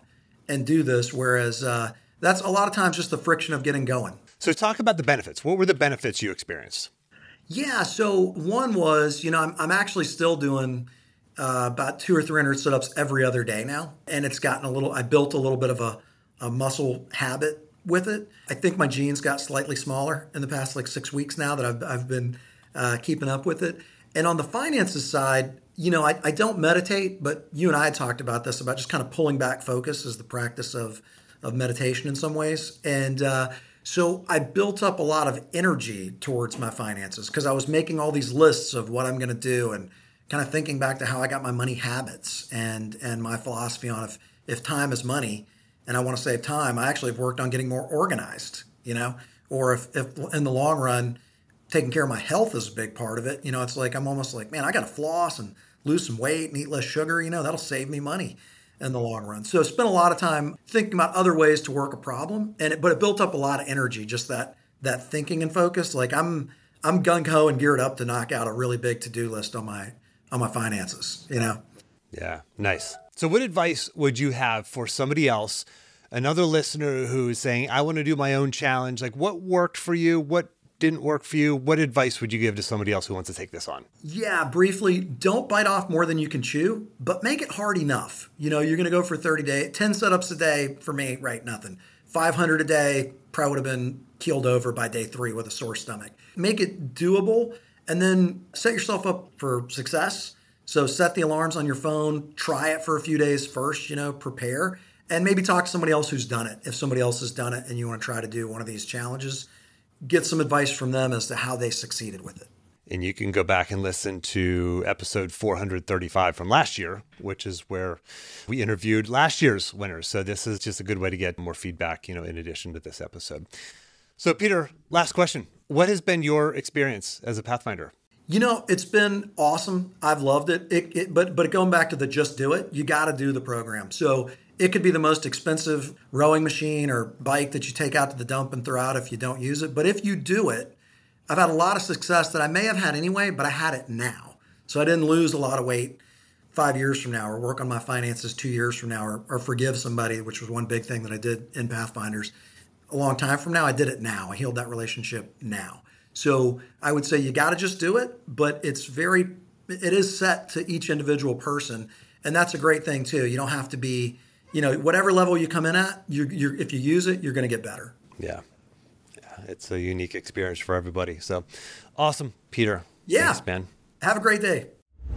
and do this. Whereas uh, that's a lot of times just the friction of getting going. So talk about the benefits. What were the benefits you experienced? Yeah. So one was, you know, I'm, I'm actually still doing uh, about two or three hundred sit-ups every other day now. And it's gotten a little, I built a little bit of a, a muscle habit with it. I think my jeans got slightly smaller in the past like six weeks now that I've, I've been uh, keeping up with it. And on the finances side, you know, I, I don't meditate, but you and I had talked about this, about just kind of pulling back focus is the practice of, of meditation in some ways. And uh, so I built up a lot of energy towards my finances because I was making all these lists of what I'm going to do and kind of thinking back to how I got my money habits and, and my philosophy on if, if time is money, and I want to save time, I actually have worked on getting more organized, you know, or if, if in the long run, taking care of my health is a big part of it. You know, it's like, I'm almost like, man, I got to floss and lose some weight and eat less sugar, you know, that'll save me money in the long run. So I spent a lot of time thinking about other ways to work a problem. And it, but it built up a lot of energy, just that, that thinking and focus. Like I'm, I'm gung-ho and geared up to knock out a really big to-do list on my, on my finances, you know? Yeah. Nice. So what advice would you have for somebody else, another listener who is saying, I want to do my own challenge? Like what worked for you? What didn't work for you? What advice would you give to somebody else who wants to take this on? Yeah, briefly, don't bite off more than you can chew, but make it hard enough. You know, you're going to go for thirty days, ten setups a day for me, right? Nothing. five hundred a day, probably would have been keeled over by day three with a sore stomach. Make it doable and then set yourself up for success. So set the alarms on your phone, try it for a few days first, you know, prepare, and maybe talk to somebody else who's done it. If somebody else has done it and you want to try to do one of these challenges, get some advice from them as to how they succeeded with it. And you can go back and listen to episode four hundred thirty-five from last year, which is where we interviewed last year's winners. So this is just a good way to get more feedback, you know, in addition to this episode. So Peter, last question. What has been your experience as a Pathfinder? You know, it's been awesome. I've loved it. it, it but but going back to the just do it, you got to do the program. So it could be the most expensive rowing machine or bike that you take out to the dump and throw out if you don't use it. But if you do it, I've had a lot of success that I may have had anyway, but I had it now. So I didn't lose a lot of weight five years from now or work on my finances two years from now or, or forgive somebody, which was one big thing that I did in Pathfinders. A long time from now, I did it now. I healed that relationship now. So I would say you got to just do it, but it's very, it is set to each individual person. And that's a great thing too. You don't have to be, you know, whatever level you come in at, you you're, if you use it, you're going to get better. Yeah. yeah. It's a unique experience for everybody. So awesome, Peter. Yeah. Thanks, man. Have a great day.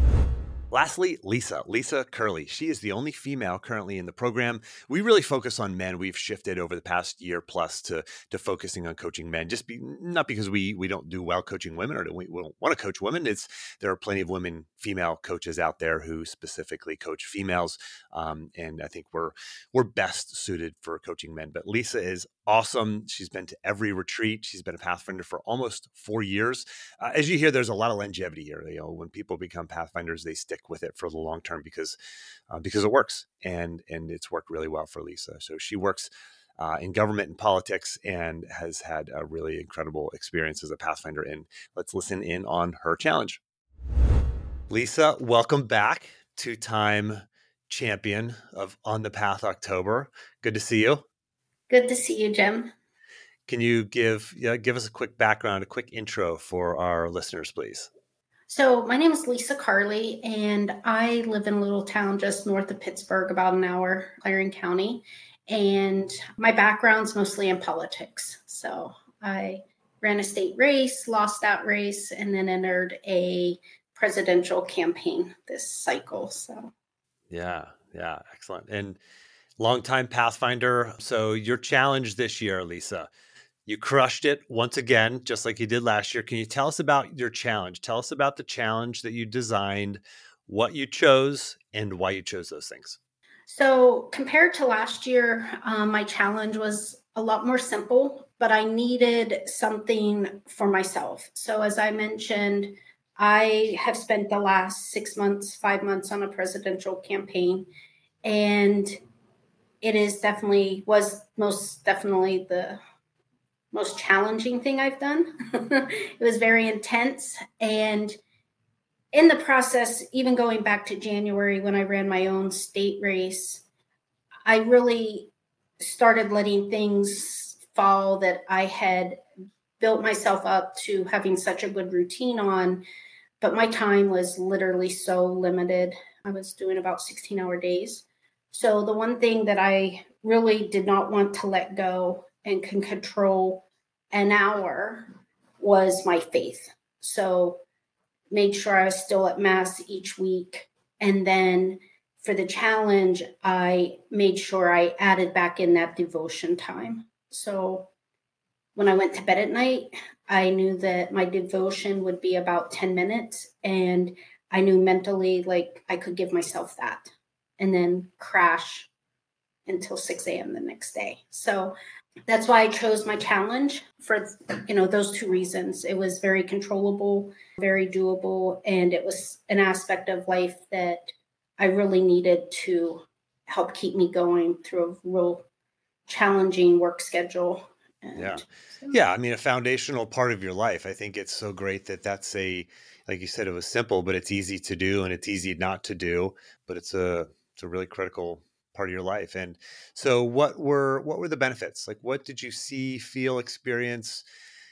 Lastly, Lisa, Lisa Curley. She is the only female currently in the program. We really focus on men. We've shifted over the past year plus to, to focusing on coaching men, just be, not because we we don't do well coaching women or we, we don't want to coach women. It's there are plenty of women, female coaches out there who specifically coach females. Um, and I think we're we're best suited for coaching men. But Lisa is awesome. She's been to every retreat. She's been a Pathfinder for almost four years. Uh, as you hear, there's a lot of longevity here. You know, when people become Pathfinders, they stick with it for the long term because uh, because it works, and and it's worked really well for Lisa. So she works uh, in government and politics and has had a really incredible experience as a Pathfinder. And let's listen in on her challenge. Lisa, welcome back, two-time champion of On the Path October. Good to see you. Good to see you, Jim. Can you give yeah, give us a quick background, a quick intro for our listeners, please? So my name is Lisa Curley, and I live in a little town just north of Pittsburgh, about an hour, Clarion County. And my background's mostly in politics. So I ran a state race, lost that race, and then entered a presidential campaign this cycle. So yeah, yeah, excellent. And longtime Pathfinder. So your challenge this year, Lisa, you crushed it once again, just like you did last year. Can you tell us about your challenge? Tell us about the challenge that you designed, what you chose, and why you chose those things. So compared to last year, um, my challenge was a lot more simple, but I needed something for myself. So as I mentioned, I have spent the last six months, five months on a presidential campaign, and it is definitely, was most definitely the most challenging thing I've done. It was very intense. And in the process, even going back to January when I ran my own state race, I really started letting things fall that I had built myself up to having such a good routine on, but my time was literally so limited. I was doing about sixteen hour days. So the one thing that I really did not want to let go and can control an hour was my faith. So made sure I was still at mass each week. And then for the challenge, I made sure I added back in that devotion time. So when I went to bed at night, I knew that my devotion would be about ten minutes. And I knew mentally, like, I could give myself that and then crash until six a.m. the next day. So that's why I chose my challenge for, you know, those two reasons. It was very controllable, very doable, and it was an aspect of life that I really needed to help keep me going through a real challenging work schedule. And Yeah. so- Yeah. I mean, a foundational part of your life. I think it's so great that that's a, like you said, it was simple, but it's easy to do and it's easy not to do, but it's a, it's a really critical part of your life. And so what were, what were the benefits? Like, what did you see, feel, experience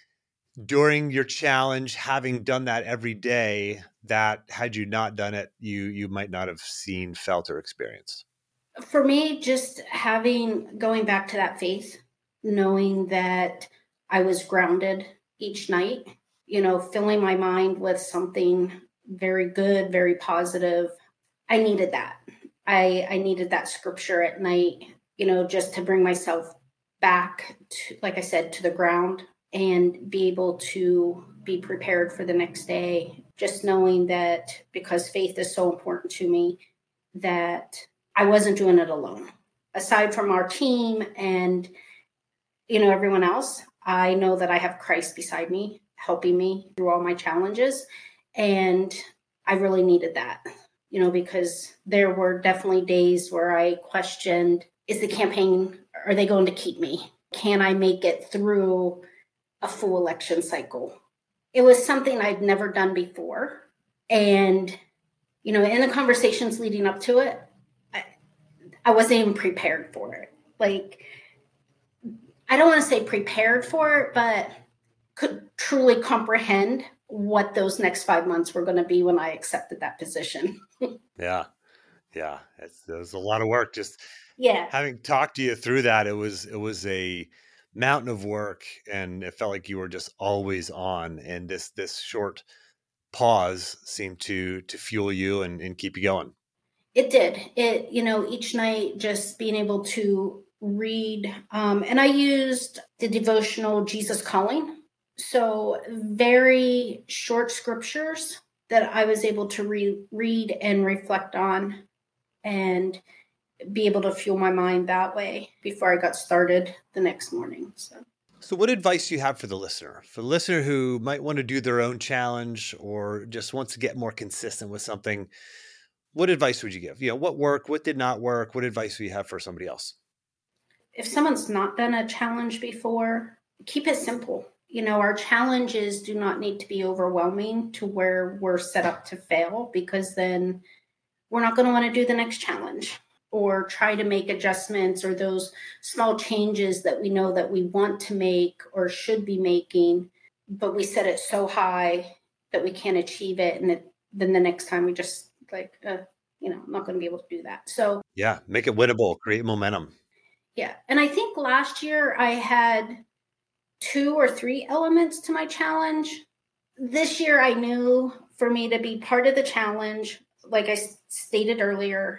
during your challenge, having done that every day, that had you not done it, you, you might not have seen, felt, or experienced? For me, just having, going back to that faith, knowing that I was grounded each night, you know, filling my mind with something very good, very positive. I needed that. I, I needed that scripture at night, you know, just to bring myself back to, like I said, to the ground and be able to be prepared for the next day. Just knowing that because faith is so important to me, that I wasn't doing it alone. Aside from our team and, you know, everyone else, I know that I have Christ beside me, helping me through all my challenges. And I really needed that, you know, because there were definitely days where I questioned, is the campaign, are they going to keep me? Can I make it through a full election cycle? It was something I'd never done before. And, you know, in the conversations leading up to it, I, I wasn't even prepared for it. Like, I don't want to say prepared for it, but could truly comprehend what those next five months were going to be when I accepted that position. Yeah. Yeah. It's, it was a lot of work. Just Yeah. having talked to you through that, it was, it was a mountain of work, and it felt like you were just always on. And this, this short pause seemed to, to fuel you and, and keep you going. It did. It, you know, each night just being able to read. Um, and I used the devotional Jesus Calling. So very short scriptures that I was able to re- read and reflect on and be able to fuel my mind that way before I got started the next morning. So. So what advice do you have for the listener? For the listener who might want to do their own challenge or just wants to get more consistent with something, what advice would you give? You know, what worked, what did not work? What advice do you have for somebody else? If someone's not done a challenge before, keep it simple. You know, our challenges do not need to be overwhelming to where we're set up to fail, because then we're not going to want to do the next challenge or try to make adjustments or those small changes that we know that we want to make or should be making, but we set it so high that we can't achieve it. And it, then the next time we just like, uh, you know, I'm not going to be able to do that. So yeah, make it winnable, create momentum. Yeah. And I think last year I had two or three elements to my challenge. This year I knew for me to be part of the challenge, like I stated earlier,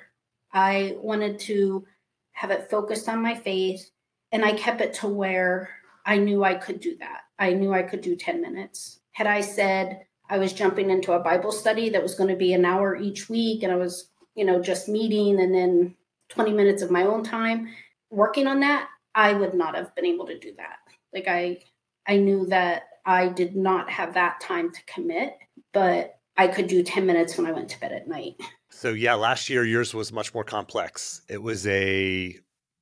I wanted to have it focused on my faith, and I kept it to where I knew I could do that. I knew I could do ten minutes. Had I said I was jumping into a Bible study that was going to be an hour each week, and I was, you know, just meeting and then twenty minutes of my own time working on that, I would not have been able to do that. Like I, I knew that I did not have that time to commit, but I could do ten minutes when I went to bed at night. So yeah, last year yours was much more complex. It was a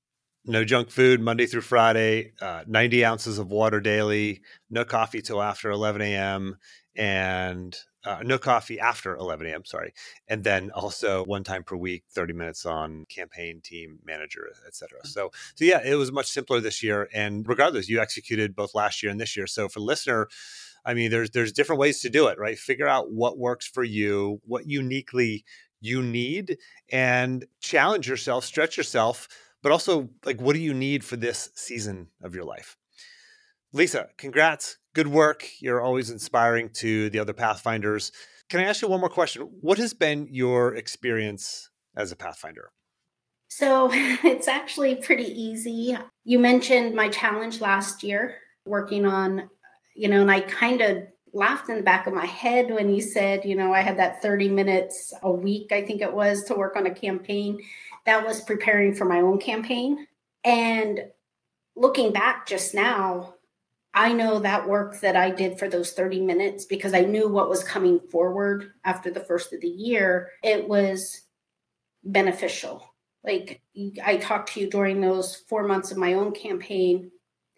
no junk food Monday through Friday, uh, ninety ounces of water daily, no coffee till after eleven a.m. and uh, no coffee after eleven a.m., sorry. And then also one time per week, thirty minutes on campaign, team, manager, et cetera. So, so yeah, it was much simpler this year. And regardless, you executed both last year and this year. So for listener, I mean, there's there's different ways to do it, right? Figure out what works for you, what uniquely you need, and challenge yourself, stretch yourself, but also like, what do you need for this season of your life? Lisa, congrats. Good work. You're always inspiring to the other Pathfinders. Can I ask you one more question? What has been your experience as a Pathfinder? So it's actually pretty easy. You mentioned my challenge last year, working on, you know, and I kind of laughed in the back of my head when you said, you know, I had that thirty minutes a week, I think it was, to work on a campaign. That was preparing for my own campaign. And looking back just now, I know that work that I did for those thirty minutes, because I knew what was coming forward after the first of the year, it was beneficial. Like, I talked to you during those four months of my own campaign,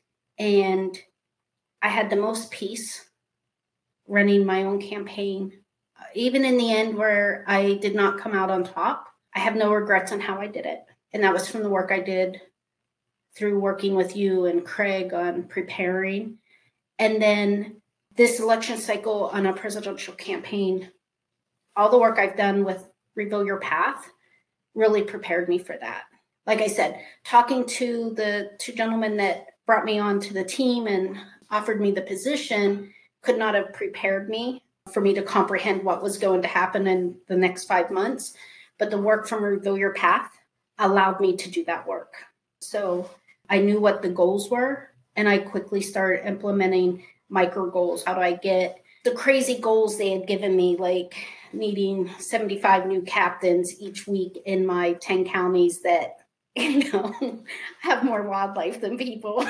and I had the most peace running my own campaign. Even in the end where I did not come out on top, I have no regrets on how I did it. And that was from the work I did through working with you and Craig on preparing. And then this election cycle on a presidential campaign, all the work I've done with Reveal Your Path really prepared me for that. Like I said, talking to the two gentlemen that brought me on to the team and offered me the position could not have prepared me for me to comprehend what was going to happen in the next five months. But the work from Reveal Your Path allowed me to do that work. So I knew what the goals were, and I quickly started implementing micro goals. How do I get the crazy goals they had given me, like needing seventy-five new captains each week in my ten counties that, you know, have more wildlife than people.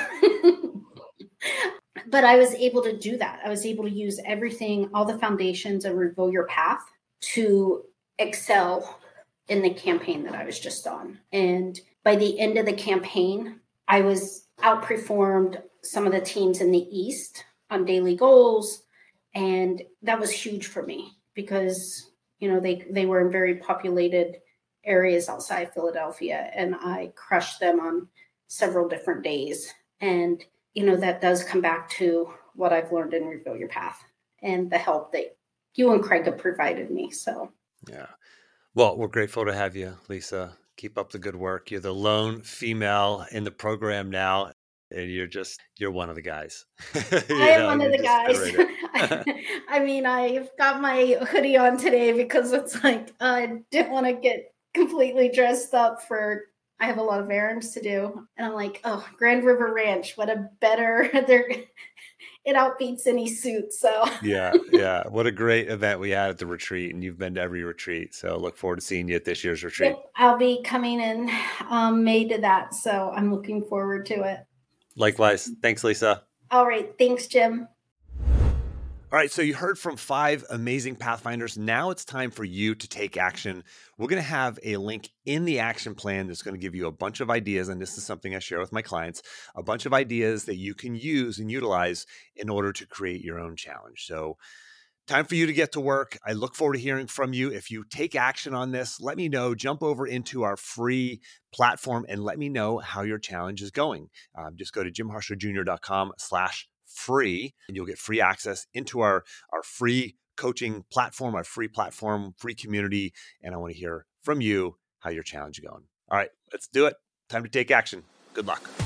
But I was able to do that. I was able to use everything, all the foundations of Reveal Your Path to excel in the campaign that I was just on. And by the end of the campaign, I was outperformed some of the teams in the East on daily goals. And that was huge for me because, you know, they, they were in very populated areas outside Philadelphia, and I crushed them on several different days. And, you know, that does come back to what I've learned in Reveal Your Path and the help that you and Craig have provided me. So, yeah. Well, we're grateful to have you, Lisa. Keep up the good work. You're the lone female in the program now, and you're just, you're one of the guys. I am one of the guys. Right I mean, I've got my hoodie on today because it's like, I didn't want to get completely dressed up for, I have a lot of errands to do. And I'm like, oh, Grand River Ranch, what a better, they're, it outbeats any suit. So yeah, yeah. What a great event we had at the retreat, and you've been to every retreat. So look forward to seeing you at this year's retreat. Yep, I'll be coming in um, May to that. So I'm looking forward to it. Likewise. Thanks, Lisa. All right. Thanks, Jim. All right, so you heard from five amazing Pathfinders. Now it's time for you to take action. We're going to have a link in the action plan that's going to give you a bunch of ideas, and this is something I share with my clients, a bunch of ideas that you can use and utilize in order to create your own challenge. So time for you to get to work. I look forward to hearing from you. If you take action on this, let me know. Jump over into our free platform and let me know how your challenge is going. Um, just go to jimharsherjr.com slash free, and you'll get free access into our, our free coaching platform, our free platform, free community. And I want to hear from you how your challenge is going. All right, let's do it. Time to take action. Good luck.